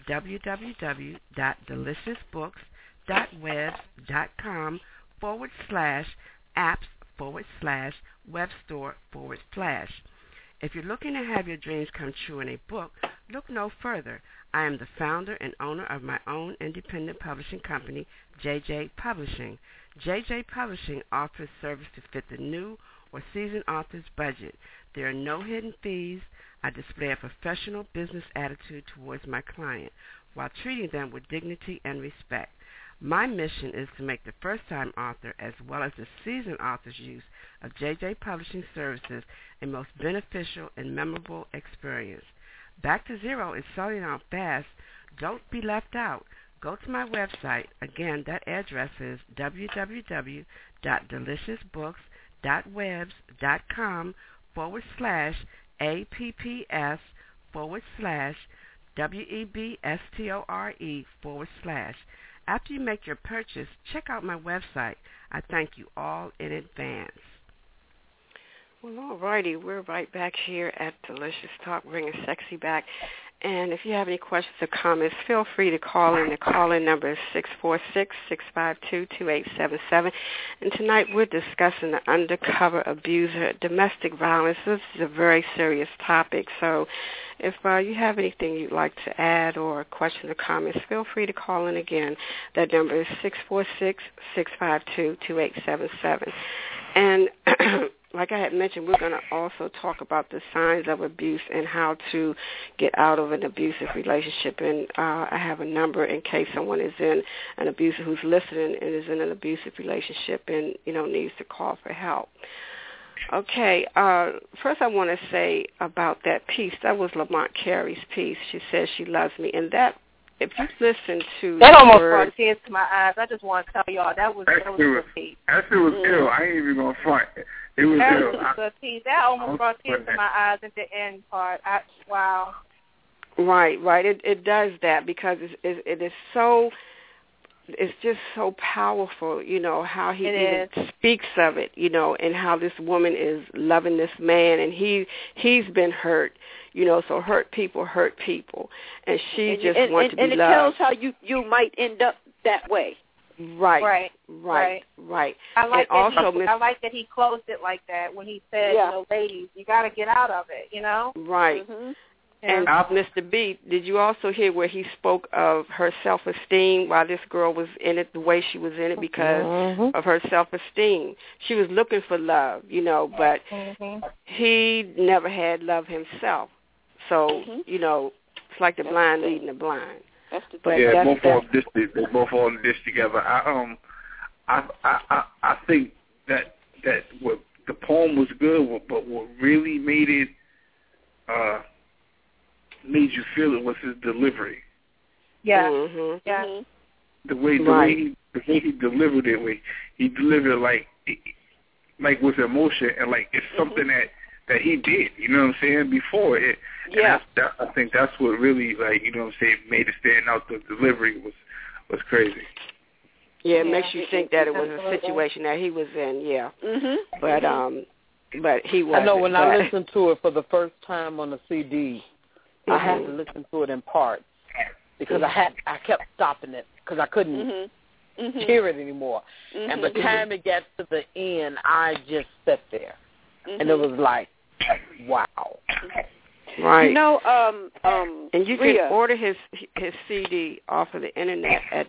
www.deliciousbooks.webs.com/apps/webstore/. If you're looking to have your dreams come true in a book, look no further. I am the founder and owner of my own independent publishing company, JJ Publishing. JJ Publishing offers service to fit the new or seasoned author's budget. There are no hidden fees. I display a professional business attitude towards my client while treating them with dignity and respect. My mission is to make the first-time author as well as the seasoned author's use of JJ Publishing services a most beneficial and memorable experience. Back to Zero is selling out fast. Don't be left out. Go to my website. Again, that address is www.deliciouusbooks.webs.com/APPSTORE/. After you make your purchase, check out my website. I thank you all in advance. Well, all righty. We're right back here at Delicious Talk, bringing sexy back. And if you have any questions or comments, feel free to call in. The call-in number is 646-652-2877. And tonight we're discussing the undercover abuser, domestic violence. This is a very serious topic. So if you have anything you'd like to add or questions or comments, feel free to call in again. That number is 646-652-2877. And like I had mentioned, we're going to also talk about the signs of abuse and how to get out of an abusive relationship. And I have a number in case someone is in an abuser who's listening and is in an abusive relationship and, needs to call for help. Okay, first I want to say about that piece. That was Lamont Carey's piece. She says she loves me. And that, if you listen to that almost brought tears to my eyes. I just want to tell y'all that was a good piece. That shit was ill. I ain't even going to front. It was that ill. Was a good piece. That almost brought tears to my eyes at the end part. Wow. Right. It does that because it is so. It's just so powerful, how he even speaks of it, and how this woman is loving this man, and he's been hurt, so hurt people, and she just wants to be loved. And it tells how you might end up that way. Right. I like that he closed it like that when he said, ladies, you got to get out of it, Right. Mm-hmm. And Mr. B, did you also hear where he spoke of her self-esteem while this girl was in it, the way she was in it because of her self-esteem? She was looking for love, but he never had love himself. So, it's like the blind leading the blind. But they both on this together. I think that what the poem was good, but what really made it made you feel it was his delivery. Yeah. Mm-hmm. Yeah. The way he delivered it, he delivered like with emotion and like it's something that he did. You know what I'm saying? Before it. Yeah. I think that's what really made it stand out. The delivery was crazy. Yeah, it makes you think that it was a situation that he was in. Yeah. Mm-hmm. But he wasn't. I know when I listened to it for the first time on the CD. I had to listen to it in parts because I kept stopping it because I couldn't hear it anymore. And by the time it gets to the end, I just sat there, and it was like, wow. Right. And you can order his CD off of the internet at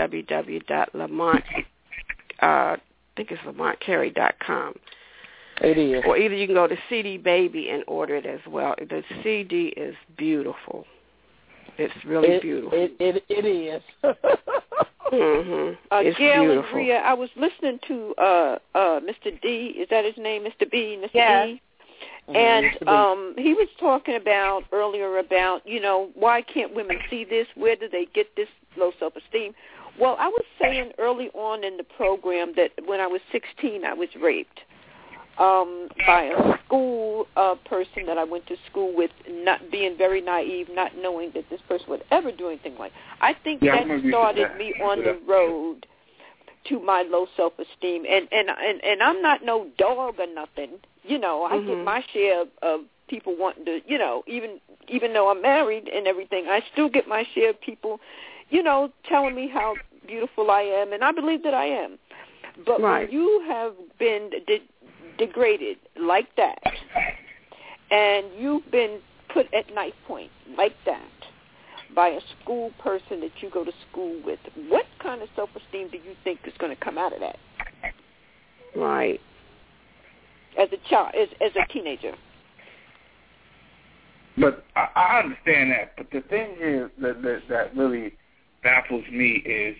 www.LamontCarey.com. It is. Or either you can go to CD Baby and order it as well. The CD is beautiful. It's really beautiful. It is. It's Gail beautiful. and Rhea, I was listening to Mr. D. Is that his name, Mr. B? Mr. Yeah. D? And he was talking about earlier about, why can't women see this? Where do they get this low self-esteem? Well, I was saying early on in the program that when I was 16, I was raped by a school person that I went to school with, not being very naive, not knowing that this person would ever do anything like. I think that started me on the road to my low self-esteem, and I'm not no dog or nothing. I get my share of people wanting to, even though I'm married and everything, I still get my share of people, telling me how beautiful I am, and I believe that I am. But when you have been degraded like that, and you've been put at knife point like that by a school person that you go to school with, what kind of self-esteem do you think is going to come out of that? Right. As a child, as a teenager. But I understand that. But the thing is that really baffles me is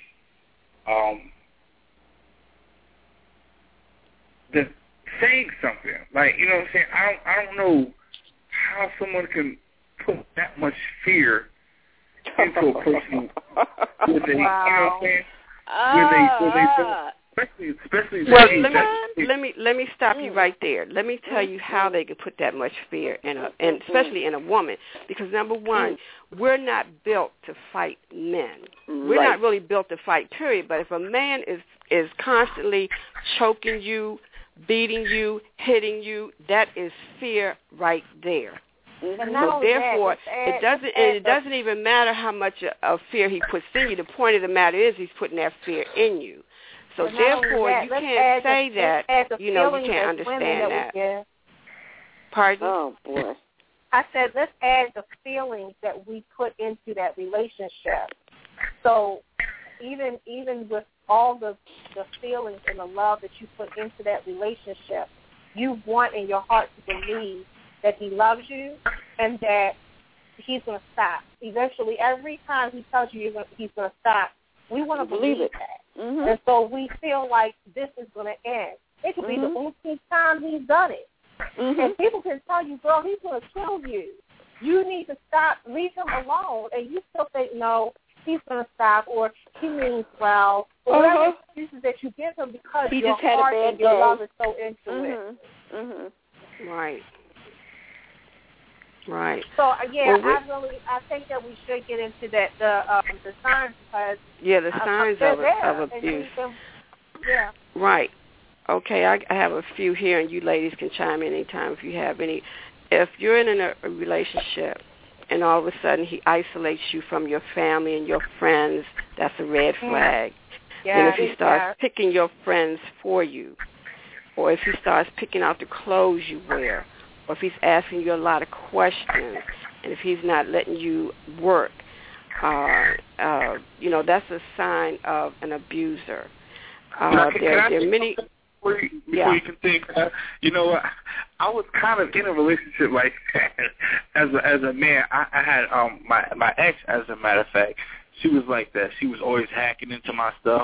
the saying something. Like, you know what I'm saying? I don't know how someone can put that much fear into a person with a, you know what I'm saying? Especially well, let me stop you right there. Let me tell you how they could put that much fear and especially in a woman, because number one, we're not built to fight men. We're not really built to fight, period. But if a man is constantly choking you, beating you, hitting you, that is fear right there. So therefore, it doesn't even matter how much of fear he puts in you. The point of the matter is he's putting that fear in you. So therefore, you can't say that, you can't understand that. Pardon? Oh, boy. I said, let's add the feelings that we put into that relationship. So even with all the feelings and the love that you put into that relationship, you want in your heart to believe that he loves you and that he's going to stop. Eventually, every time he tells you he's going to stop, we want to believe that. Mm-hmm. And so we feel like this is going to end. It could be the umpteenth time he's done it. Mm-hmm. And people can tell you, girl, he's going to kill you. You need to stop, leave him alone. And you still think, no, he's going to stop, or he means well, or whatever excuses that you give him because he your heart and your love is so into it. Mm-hmm. Right. Right. So I think that we should get into that the signs, because the signs of abuse. Right. Okay, I have a few here, and you ladies can chime in anytime if you have any. If you're in a relationship and all of a sudden he isolates you from your family and your friends, that's a red flag. And if he starts picking your friends for you, or if he starts picking out the clothes you wear, or if he's asking you a lot of questions, and if he's not letting you work, that's a sign of an abuser. There are many. Before you can think, I was kind of in a relationship like as a man. I had my ex, as a matter of fact, she was like that. She was always hacking into my stuff.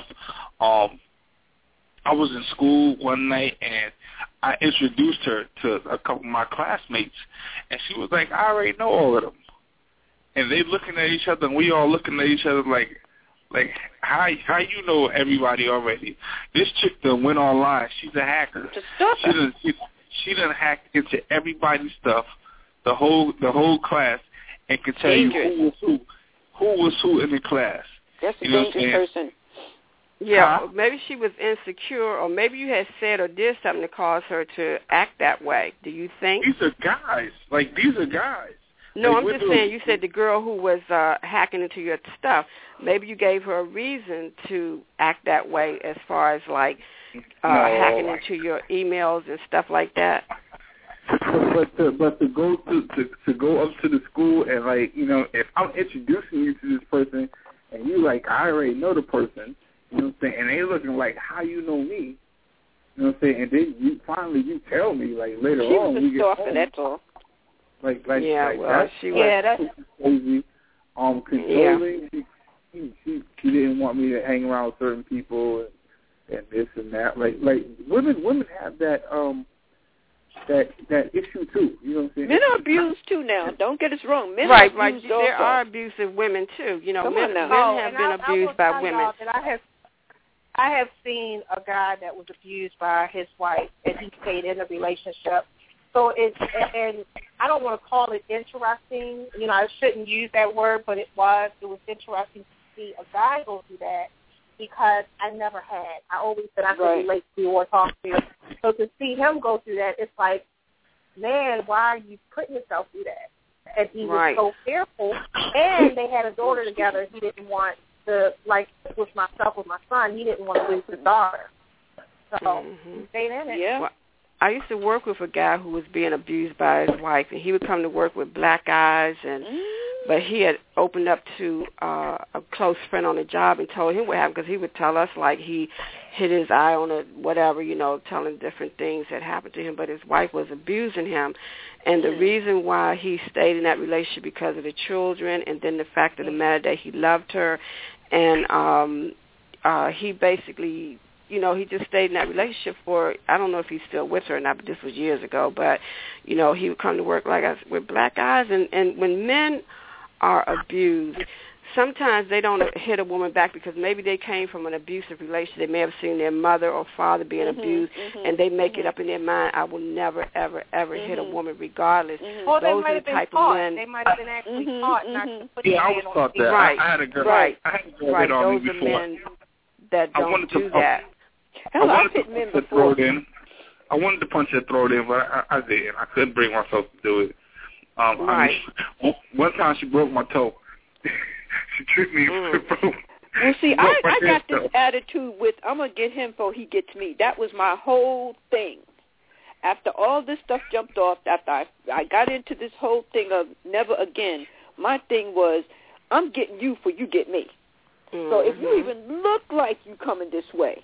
I was in school one night and I introduced her to a couple of my classmates, and she was like, I already know all of them. And they looking at each other, and we all looking at each other like how you know everybody already? This chick done went online. She's a hacker. She done hacked into everybody's stuff, the whole class, and can tell you who was who in the class. That's a dangerous person. Yeah, maybe she was insecure, or maybe you had said or did something to cause her to act that way. Do you think? These are guys. No, I'm just saying, you said the girl who was hacking into your stuff, maybe you gave her a reason to act that way as far as, hacking into your emails and stuff like that. But to go up to the school and, if I'm introducing you to this person and you I already know the person, you know what I'm saying, and they looking like how you know me, you know what I'm saying, and then you tell me, later on when you get home. That's all. That's crazy. Controlling. She didn't want me to hang around with certain people and this and that. Women have that that issue too. You know what I'm saying? Men are abused too now. Don't get us wrong. Men right, are abused right. There are abusive women too. You know, men have been abused by women. I have seen a guy that was abused by his wife, and he stayed in a relationship. So and I don't want to call it interesting. You know, I shouldn't use that word, but it was interesting to see a guy go through that because I never had. I always said I could relate to you or talk to you. So to see him go through that, it's like, man, why are you putting yourself through that? And he was so fearful. And they had a daughter together. He didn't want to, like with my son, he didn't want to lose his daughter. So he stayed in it. Yeah. Well, I used to work with a guy who was being abused by his wife, and he would come to work with black eyes, but he had opened up to a close friend on the job and told him what happened, because he would tell us, like, he hit his eye on a whatever, you know, telling different things that happened to him, but his wife was abusing him. And the reason why he stayed in that relationship because of the children, and then the fact of the matter that he loved her, and he basically, you know, he just stayed in that relationship for, I don't know if he's still with her or not, but this was years ago. But, you know, he would come to work, like I said, with black eyes. And when men are abused, sometimes they don't hit a woman back because maybe they came from an abusive relationship. They may have seen their mother or father being abused, and they make it up in their mind, I will never, ever, ever hit a woman regardless. Or those they are the type of men. They might have been actually taught not to put their I hand was on taught that. Right. I had a girl. Right. I had a girl hit on those me are before. men that don't do that. I wanted to punch her throat in. I wanted to punch her throat in, but I didn't. I couldn't bring myself to do it. I mean, one time she broke my toe. She tripped me. Well, see, I got this attitude with, I'm going to get him before he gets me. That was my whole thing. After all this stuff jumped off, after I got into this whole thing of never again, my thing was, I'm getting you before you get me. So if you even look like you coming this way,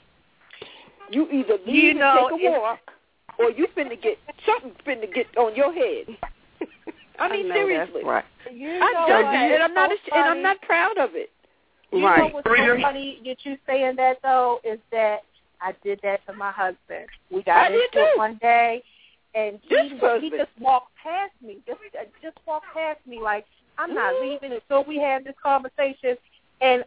you either leave and take a walk, or you finna get something on your head. I mean, seriously. That's right. I've done that, and I'm not proud of it. You know what's so funny that you saying that though is that I did that to my husband. We got into it one day, and he just walked past me. Just walked past me like I'm not leaving until we have this conversation. And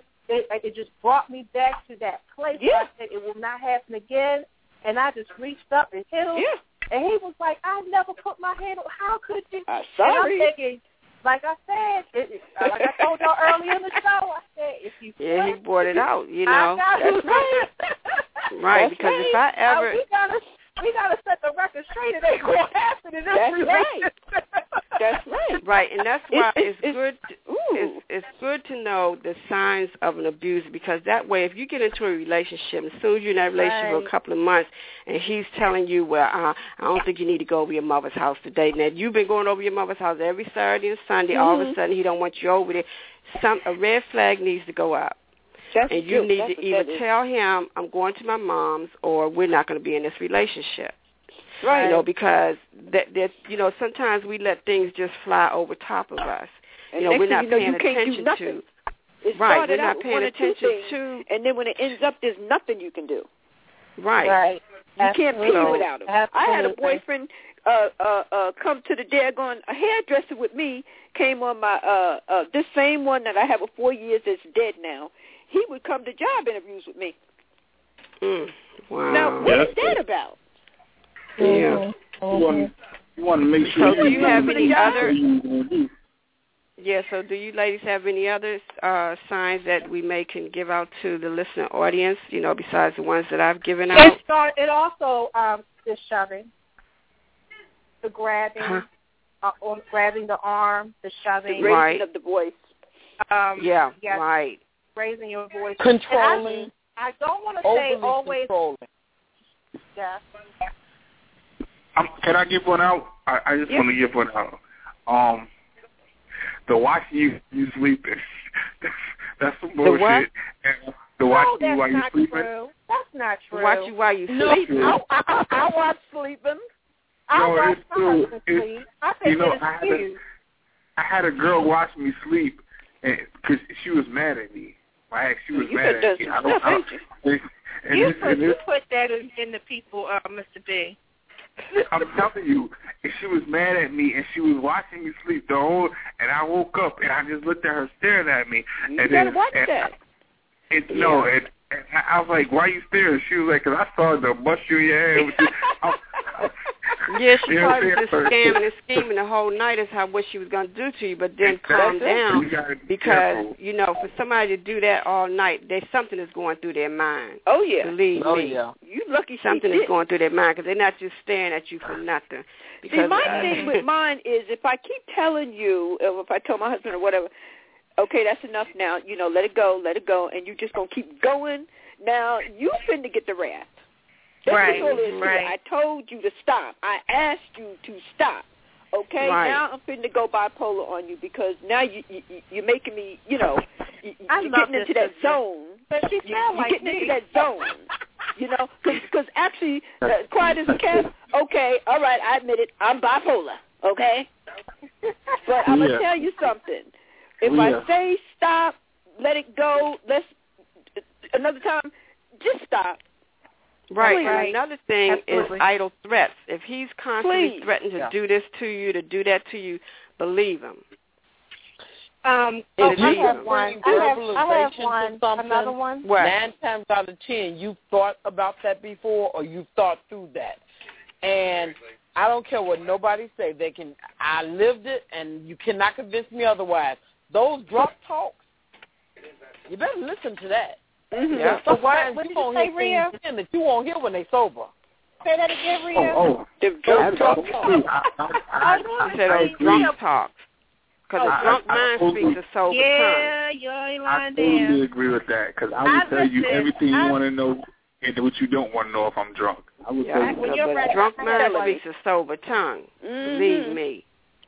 it just brought me back to that place. I said it will not happen again. And I just reached up and hit him. Yeah. And he was like, I never put my hand on. How could you? Sorry. And I'm thinking, like I said, like I told y'all earlier in the show, I said, if you he brought it out, you know. That's right. Right, because if I ever... We gotta set the record straight. It ain't gonna happen in this relationship. That's right. Right, and that's why it's good. It's good to know the signs of an abuser, because that way, if you get into a relationship, as soon as you're in that relationship for a couple of months, and he's telling you, well, I don't think you need to go over your mother's house today. Now you've been going over your mother's house every Saturday and Sunday. All of a sudden, he don't want you over there. A red flag needs to go up. And you need to either tell him, I'm going to my mom's, or we're not going to be in this relationship. Right. You know, because sometimes we let things just fly over top of us. And we're not paying attention to. Right, we're not paying attention to. And then when it ends up, there's nothing you can do. Right. You can't pee without him. I had a boyfriend come to the daggone hairdresser with me, came on my this same one that I have for 4 years that's dead now. He would come to job interviews with me. Wow. Now, what is that about? Yeah. You want to make sure. So do you have any other? Yeah. So do you ladies have any other signs that we can give out to the listener audience? Besides the ones that I've given out. It also is shoving, the grabbing, grabbing the arm, the shoving, the raising of the voice. Yes. Right. Raising your voice. Controlling. I don't want to say always. Controlling. Yeah. Can I give one out? I just want to give one out. The watching you sleeping. That's some bullshit. The what? The watching you while you sleeping. True. That's not true. Watch you while you sleeping. I watch sleeping. No, it's true. I think I had a girl watch me sleep because she was mad at me. My ex, she was mad at me. You put that in the people, Mr. B. I'm telling you. And she was mad at me, and she was watching me sleep the whole. And I woke up, and I just looked at her staring at me. You gotta watch that. No, and I was like, "Why are you staring?" She was like, "Cause I saw the bust you in your head." Yeah, she probably was just scamming and scheming the whole night as how what she was going to do to you, but then calm down because, you know, for somebody to do that all night, there's something that's going through their mind. Oh, yeah. Believe me. Yeah. You lucky something is going through their mind because they're not just staring at you for nothing. Because, see, my thing with mine is if I keep telling you, or if I tell my husband or whatever, okay, that's enough now, you know, let it go, and you're just going to keep going, now you finna get the wrath. That's right, what it is. right. I told you to stop. I asked you to stop. Okay, right. Now I'm finna go bipolar on you because now you're making me, you know, you're getting into that zone. But she you're like getting into that zone. You know, because actually, quiet as a cat. Okay, all right, I admit it. I'm bipolar. Okay, but I'm gonna tell you something. If I say stop, let it go. Let's another time. Just stop. Right. Please. And another thing is idle threats. If he's constantly threatening to do this to you, to do that to you, believe him. I have one. Another one. What? 9 times out of 10, you've thought about that before, or you've thought through that. And I don't care what nobody say. I lived it, and you cannot convince me otherwise. Those drunk talks, you better listen to that. Mm-hmm. Yeah. So what you did you say, Rhea? That you won't hear when they sober. Say that again, Rhea. Drunk talk. He said drunk talk. Because a drunk mind speaks a sober tongue. Yeah, you ain't lying there. I totally agree with that because I will tell you everything you want to know and what you don't want to know if I'm drunk. I will tell you. But a drunk mind speaks a sober tongue. Believe me.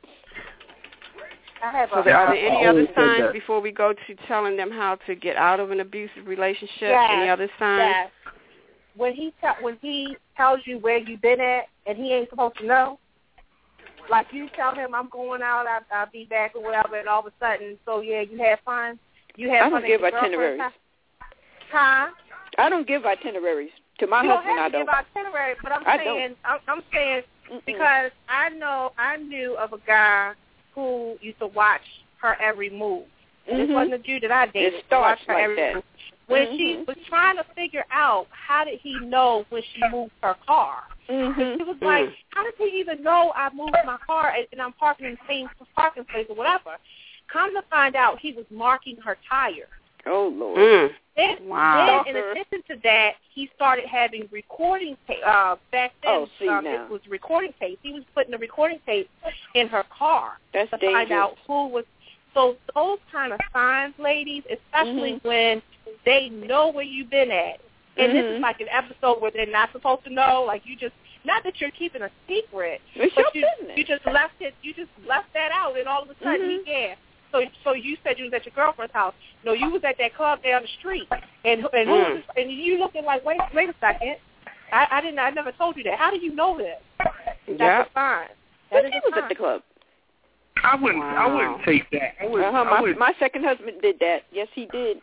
So are there any other signs before we go to telling them how to get out of an abusive relationship? Yes, any other signs? Yes. When he tells you where you've been at and he ain't supposed to know, like you tell him I'm going out, I'll be back or whatever, and all of a sudden, so yeah, you had fun. You had I fun. don't give itineraries. Huh? I don't give itineraries to my husband. I don't. You don't have to give itineraries, but I'm saying because I knew of a guy who used to watch her every move. This wasn't a Jew that I dated. It starts her like every that. move. When she was trying to figure out how did he know when she moved her car. She was like, how did he even know I moved my car and I'm parking in the same parking place or whatever? Come to find out, he was marking her tires. Oh, Lord. Then, in addition to that, he started having recording tape. Back then, it was recording tape. He was putting the recording tape in her car to find out who was. So those kind of signs, ladies, especially when they know where you've been at. And this is like an episode where they're not supposed to know. Like you just, not that you're keeping a secret, it's but your you just left it. You just left that out, and all of a sudden, So you said you was at your girlfriend's house. No, you was at that club down the street, and who was this? And you looking like, wait a second, I never told you that. How do you know this? That's a sign. But he was at the club. I wouldn't take that. My second husband did that. Yes, he did.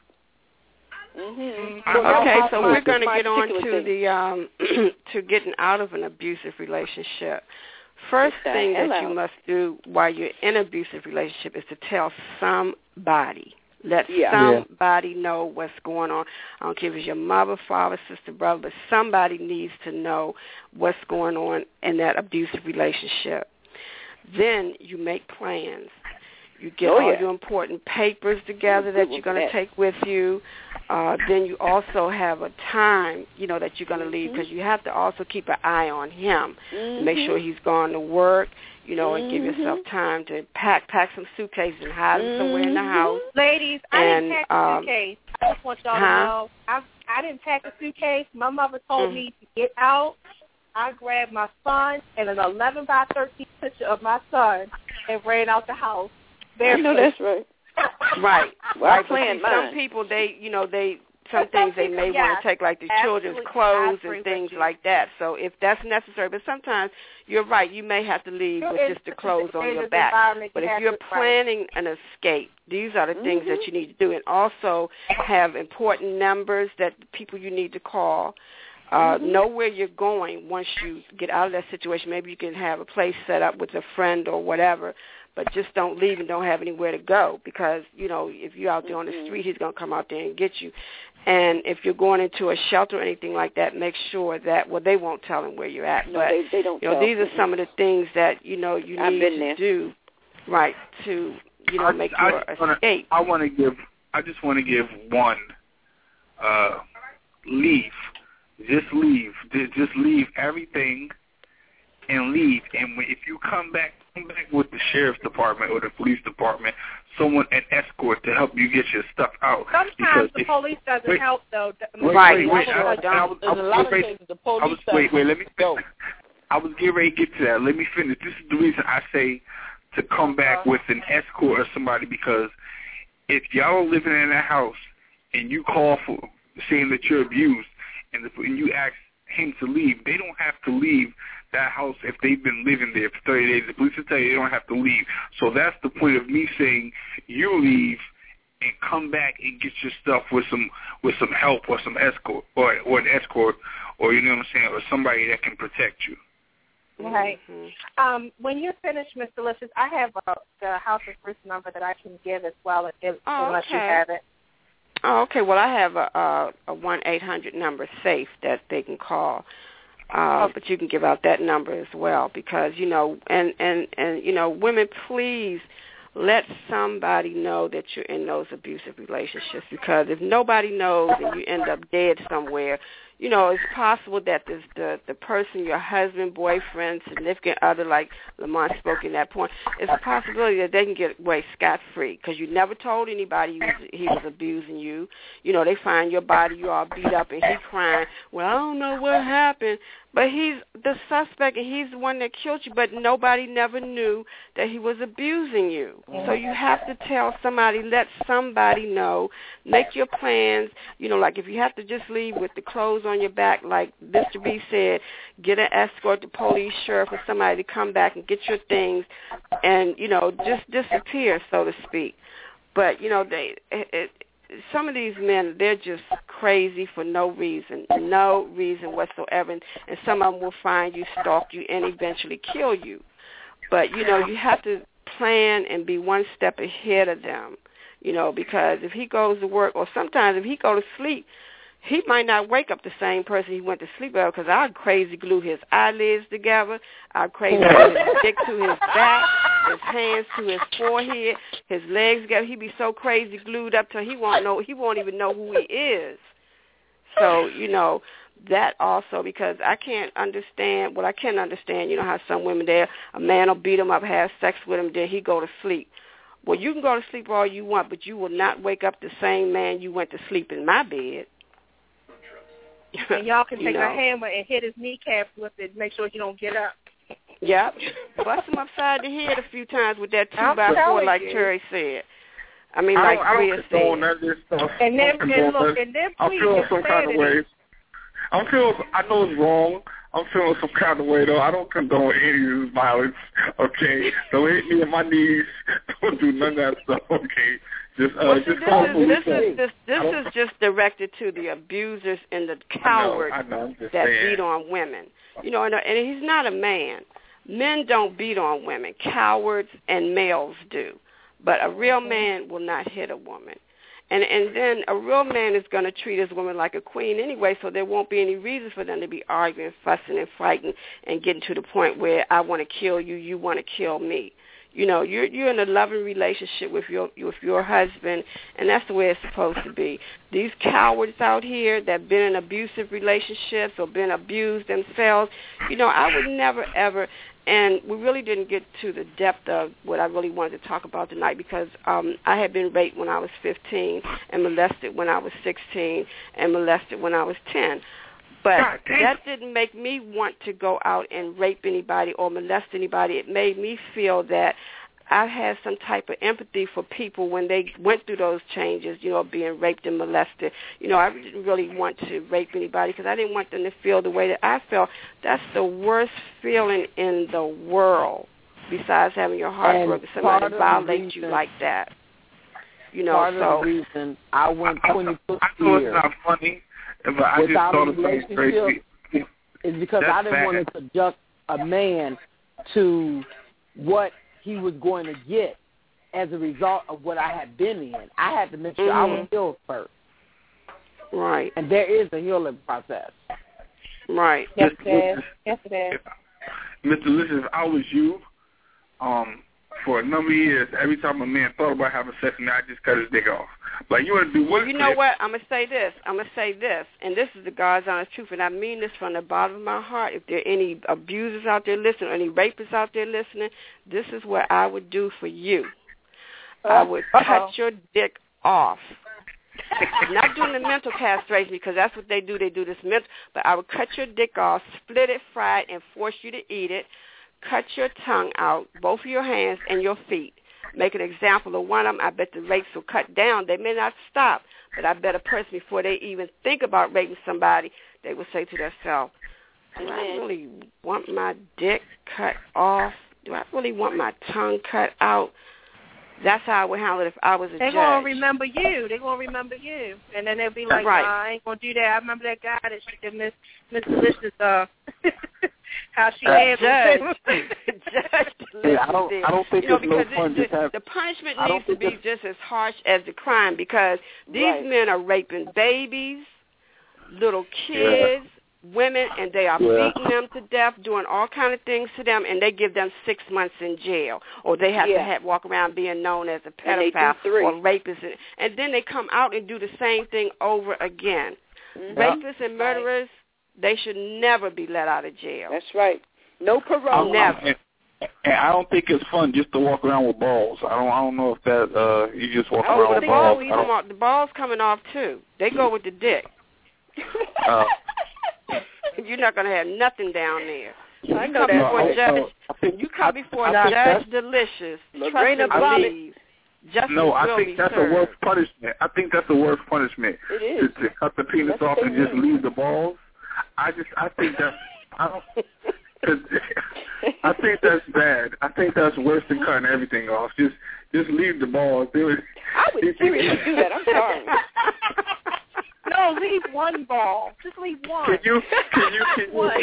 Okay, so we're going to get on to the to getting out of an abusive relationship. First thing that you must do while you're in an abusive relationship is to tell somebody. Let somebody know what's going on. I don't care if it's your mother, father, sister, brother, but somebody needs to know what's going on in that abusive relationship. Then you make plans. You get all your important papers together that you're going to take with you. Then you also have a time, that you're going to leave because you have to also keep an eye on him to make sure he's gone to work, and give yourself time to pack some suitcases and hide them somewhere in the house. Ladies, I didn't pack a suitcase. I just want y'all to know. I didn't pack a suitcase. My mother told me to get out. I grabbed my son and an 11 by 13 picture of my son and ran out the house. I know that's right. Right. Well, I planned mine. Some people, some things they may want to take, like the children's clothes and things like that. So if that's necessary, but sometimes you're right, you may have to leave with just the clothes on your back. But if you're planning an escape, these are the things that you need to do. And also have important numbers that the people you need to call. Know where you're going once you get out of that situation. Maybe you can have a place set up with a friend or whatever, but just don't leave and don't have anywhere to go because, if you're out there on the street, he's going to come out there and get you. And if you're going into a shelter or anything like that, make sure that, they won't tell him where you're at. No, but, they don't tell these are some of the things that, you need to do, right, to, make your escape. I just want to give one, leave. Just leave. Just leave everything and leave. And if you come back with the sheriff's department or the police department, an escort to help you get your stuff out. Sometimes the police doesn't help, though. Right. Wait, let me go. I was getting ready to get to that. Let me finish. This is the reason I say to come back with an escort or somebody, because if y'all are living in a house and you call for saying that you're abused, and you ask him to leave, they don't have to leave that house if they've been living there for 30 days. The police will tell you they don't have to leave. So that's the point of me saying you leave and come back and get your stuff with some help or some escort or an escort or, you know what I'm saying, or somebody that can protect you. Right. When you're finished, Ms. Delicious, I have the House of Fruits number that I can give as well, unless you have it. Oh, okay. Well, I have a 1-800 number, SAFE, that they can call. But you can give out that number as well because, and women, please let somebody know that you're in those abusive relationships, because if nobody knows and you end up dead somewhere, it's possible that the person, your husband, boyfriend, significant other, like Lamont spoke in that point, it's a possibility that they can get away scot-free because you never told anybody he was abusing you. They find your body, you all beat up, and he crying, well, I don't know what happened. But he's the suspect, and he's the one that killed you, but nobody never knew that he was abusing you. So you have to tell somebody, let somebody know, make your plans. Like if you have to just leave with the clothes on your back, like Mr. B said, get an escort, the police, sheriff, or somebody to come back and get your things and, just disappear, so to speak. But, some of these men, they're just crazy for no reason whatsoever, and some of them will find you, stalk you, and eventually kill you. But, you have to plan and be one step ahead of them, because if he goes to work, or sometimes if he go to sleep, he might not wake up the same person he went to sleep with, because I'd crazy glue his eyelids together, I'd crazy glue his dick to his back, his hands to his forehead, his legs together. He'd be so crazy glued up till he won't even know who he is. So, that also, because I can understand, how some women there, a man will beat him up, have sex with him, then he go to sleep. Well, you can go to sleep all you want, but you will not wake up the same man you went to sleep in my bed. And y'all can take a hammer and hit his kneecaps with it, make sure you don't get up. Yep. Bust him upside the head a few times with that 2x4, like Terry said. I mean, like Rhea said. And then I'm feeling some kind of way. I know it's wrong. I'm feeling some kind of way, though. I don't condone any of this violence, okay? Don't hit me in my knees. Don't do none of that stuff, okay? This is just directed to the abusers and the cowards that beat on women. And he's not a man. Men don't beat on women. Cowards and males do. But a real man will not hit a woman. And then a real man is going to treat his woman like a queen anyway, so there won't be any reason for them to be arguing, fussing, and fighting and getting to the point where I want to kill you, you want to kill me. You're in a loving relationship with your husband, and that's the way it's supposed to be. These cowards out here that been in abusive relationships or been abused themselves, I would never, ever, and we really didn't get to the depth of what I really wanted to talk about tonight because I had been raped when I was 15 and molested when I was 16 and molested when I was 10. But that didn't make me want to go out and rape anybody or molest anybody. It made me feel that I had some type of empathy for people when they went through those changes, being raped and molested. I didn't really want to rape anybody because I didn't want them to feel the way that I felt. That's the worst feeling in the world, besides having your heart broken, somebody violate you like that. Part of the reason I went 26 years. I know it's not funny. without a relationship is because I didn't want to subject a man to what he was going to get as a result of what I had been in. I had to make sure I was healed first. Right. And there is a healing process. Right. Yes, it is. Yes, it is. Mr. Listen, if I was you, for a number of years, every time a man thought about having sex with me, I just cut his dick off. Like, you want to do what? You know what? I'm going to say this, and this is the God's honest truth, and I mean this from the bottom of my heart. If there are any abusers out there listening, or any rapists out there listening, this is what I would do for you. I would cut your dick off. Not doing the mental castration, because that's what they do. They do this mental, but I would cut your dick off, split it, fry it, and force you to eat it. Cut your tongue out, both of your hands and your feet. Make an example of one of them. I bet the rapes will cut down. They may not stop, but I bet a person, before they even think about raping somebody, they will say to themselves, do I really want my dick cut off? Do I really want my tongue cut out? That's how I would handle it if I was a judge. They're going to remember you. They're going to remember you. And then they'll be like, right. nah, I ain't going to do that. I remember that guy that she did Miss Delicious, how she handled it. I don't think it's no fun just have... The punishment needs to be just as harsh as the crime, because these men are raping babies, little kids, women, and they are beating them to death, doing all kind of things to them, and they give them 6 months in jail, or they have to walk around being known as a pedophile or rapist, and then they come out and do the same thing over again. Rapists and murderers, they should never be let out of jail. That's right. No parole. Never. And I don't think it's fun just to walk around with balls. I don't know if that you just walk around with balls. The balls coming off too. They go with the dick. You're not going to have nothing down there. I know that. You come before Judge Delicious. Lorena Bobbitt. No, I think that's the worst punishment. I think that's the worst punishment. It is. To cut the penis off and just leave the balls. I think that's... I think that's bad. I think that's worse than cutting everything off. Just leave the balls. I would seriously do that. I'm sorry. No, leave one ball. Just leave one. Can you What?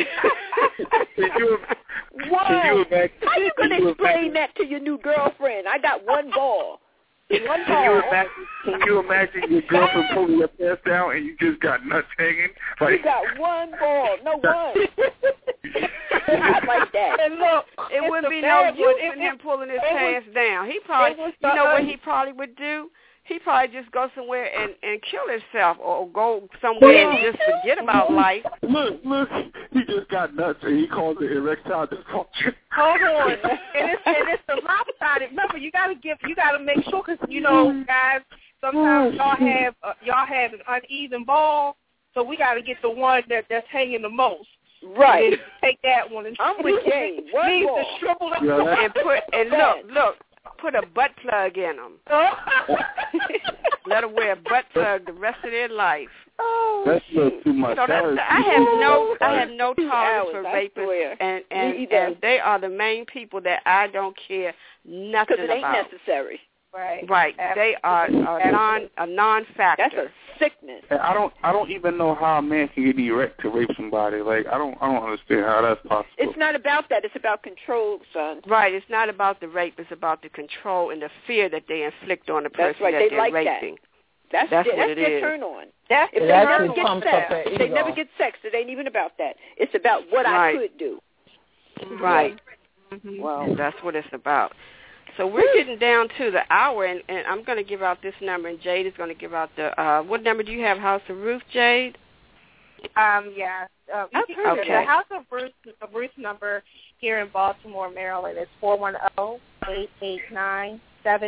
How you going to explain that to your new girlfriend? I got one ball. One ball. Can you imagine your girlfriend pulling your pants down and you just got nuts hanging? Like, you got one ball. No, one. Not like that. And look, it wouldn't be no good in him pulling his pants down. He probably, you know what he probably would do? He probably just go somewhere and kill himself, or go somewhere and just forget about life. Look, he just got nuts and he calls it erectile dysfunction. Hold on, and it's the lopsided. Remember, you got to make sure, because guys, sometimes y'all have an uneven ball, so we got to get the one that's hanging the most. Right. Take that one. I'm with Jay. One ball. To shrivel up and look. Put a butt plug in them. Let them wear a butt plug the rest of their life. That's not too much. So I have no tolerance for rapists, and they are the main people that I don't care nothing about. Because it ain't necessary. Right. They are a non-factor. That's a sickness. And I don't even know how a man can get erect to rape somebody. Like, I don't understand how that's possible. It's not about that. It's about control, son. Right. It's not about the rape. It's about the control and the fear that they inflict on the person that they're raping. That's what it is. Their turn on. If they never get sex, it ain't even about that. It's about what I could do. Right. Mm-hmm. Well, that's what it's about. So we're getting down to the hour, and I'm going to give out this number, and Jade is going to give out the, what number do you have, House of Ruth, Jade? Yeah. Okay. The House of Ruth number here in Baltimore, Maryland is 410-889-7884.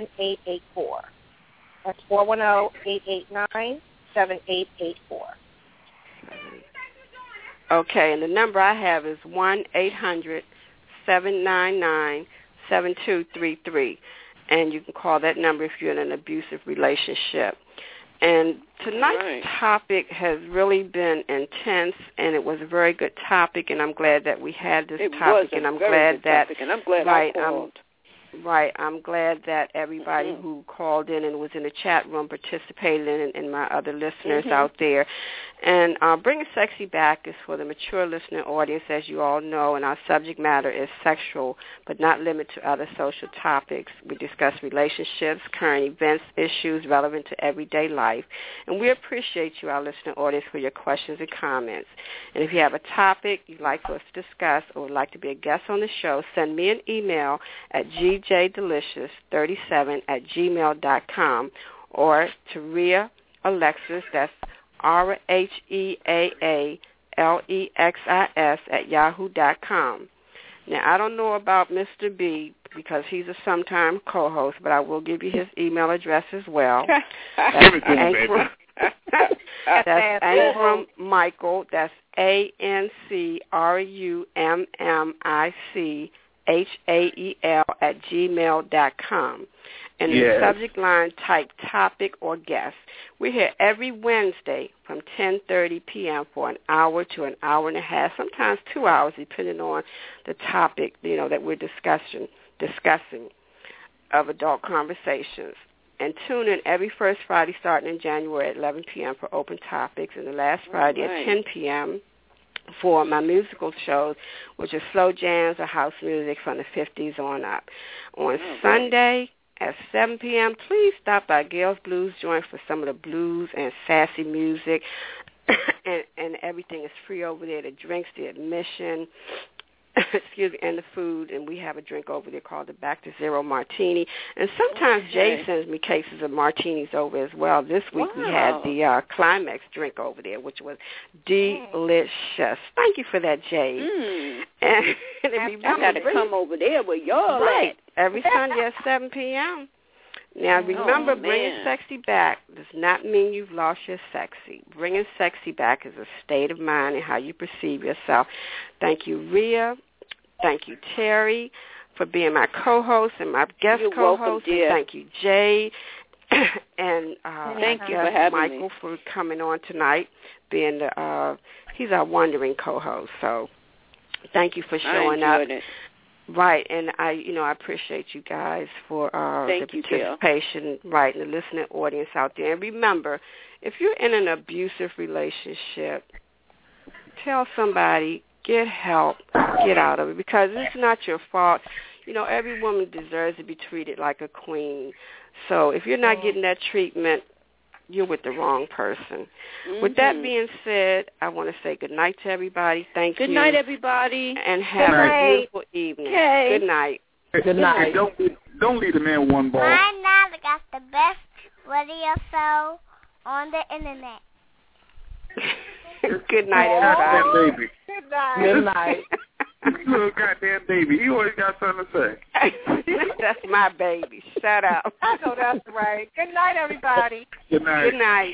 That's 410-889-7884. Okay, and the number I have is 1-800-799-7233, and you can call that number if you're in an abusive relationship. And tonight's topic has really been intense, and it was a very good topic, and I'm glad that we had this topic, and I'm glad that I'm glad that everybody who called in and was in the chat room participated in my other listeners out there. And Bringing Sexy Back is for the mature listening audience, as you all know, and our subject matter is sexual, but not limited to other social topics. We discuss relationships, current events, issues relevant to everyday life. And we appreciate you, our listening audience, for your questions and comments. And if you have a topic you'd like for us to discuss or would like to be a guest on the show, send me an email at gjdelicious37@gmail.com or to Rhea Alexis, that's RHEAALEXIS@yahoo.com. Now, I don't know about Mr. B because he's a sometime co-host, but I will give you his email address as well. That's Ancrum Michael. That's ANCRUMICHAEL@gmail.com. And the subject line, type topic or guest. We're here every Wednesday from 10:30 p.m. for an hour to an hour and a half, sometimes 2 hours, depending on the topic, that we're discussing of adult conversations. And tune in every first Friday starting in January at 11 p.m. for open topics, and the last Friday at 10 p.m. for my musical shows, which are slow jams or house music from the 50s on up. On Sunday at 7 p.m., please stop by Gail's Blues Joint for some of the blues and sassy music. and everything is free over there, the drinks, the admission, and the food. And we have a drink over there called the Back to Zero Martini. And sometimes Jay sends me cases of martinis over as well. This week we had the Climax drink over there, which was delicious. Thank you for that, Jay. And I got to come over there with y'all at. Every Sunday at 7 p.m. Now, remember, bringing sexy back does not mean you've lost your sexy. Bringing sexy back is a state of mind and how you perceive yourself. Thank you, Rhea. Thank you, Terry, for being my co-host and my guest co-host. Welcome, thank you, Jay. And thank you for having Michael me. for coming on tonight, being he's our wondering co-host. So thank you for showing up. It. Right, and I appreciate you guys for the participation, right, and the listening audience out there. And remember, if you're in an abusive relationship, tell somebody, get help, get out of it, because it's not your fault. Every woman deserves to be treated like a queen. So if you're not getting that treatment, you're with the wrong person. With that being said, I want to say good night to everybody. Thank you. Good night, everybody. And have a beautiful evening. Okay. Good night. Good night. Don't leave the man one ball. Right now, I got the best radio show on the internet. Good night, everybody. Baby. Good night. Good night. Little goddamn baby. He always got something to say. That's my baby. Shut up. I know that's right. Good night, everybody. Good night. Good night.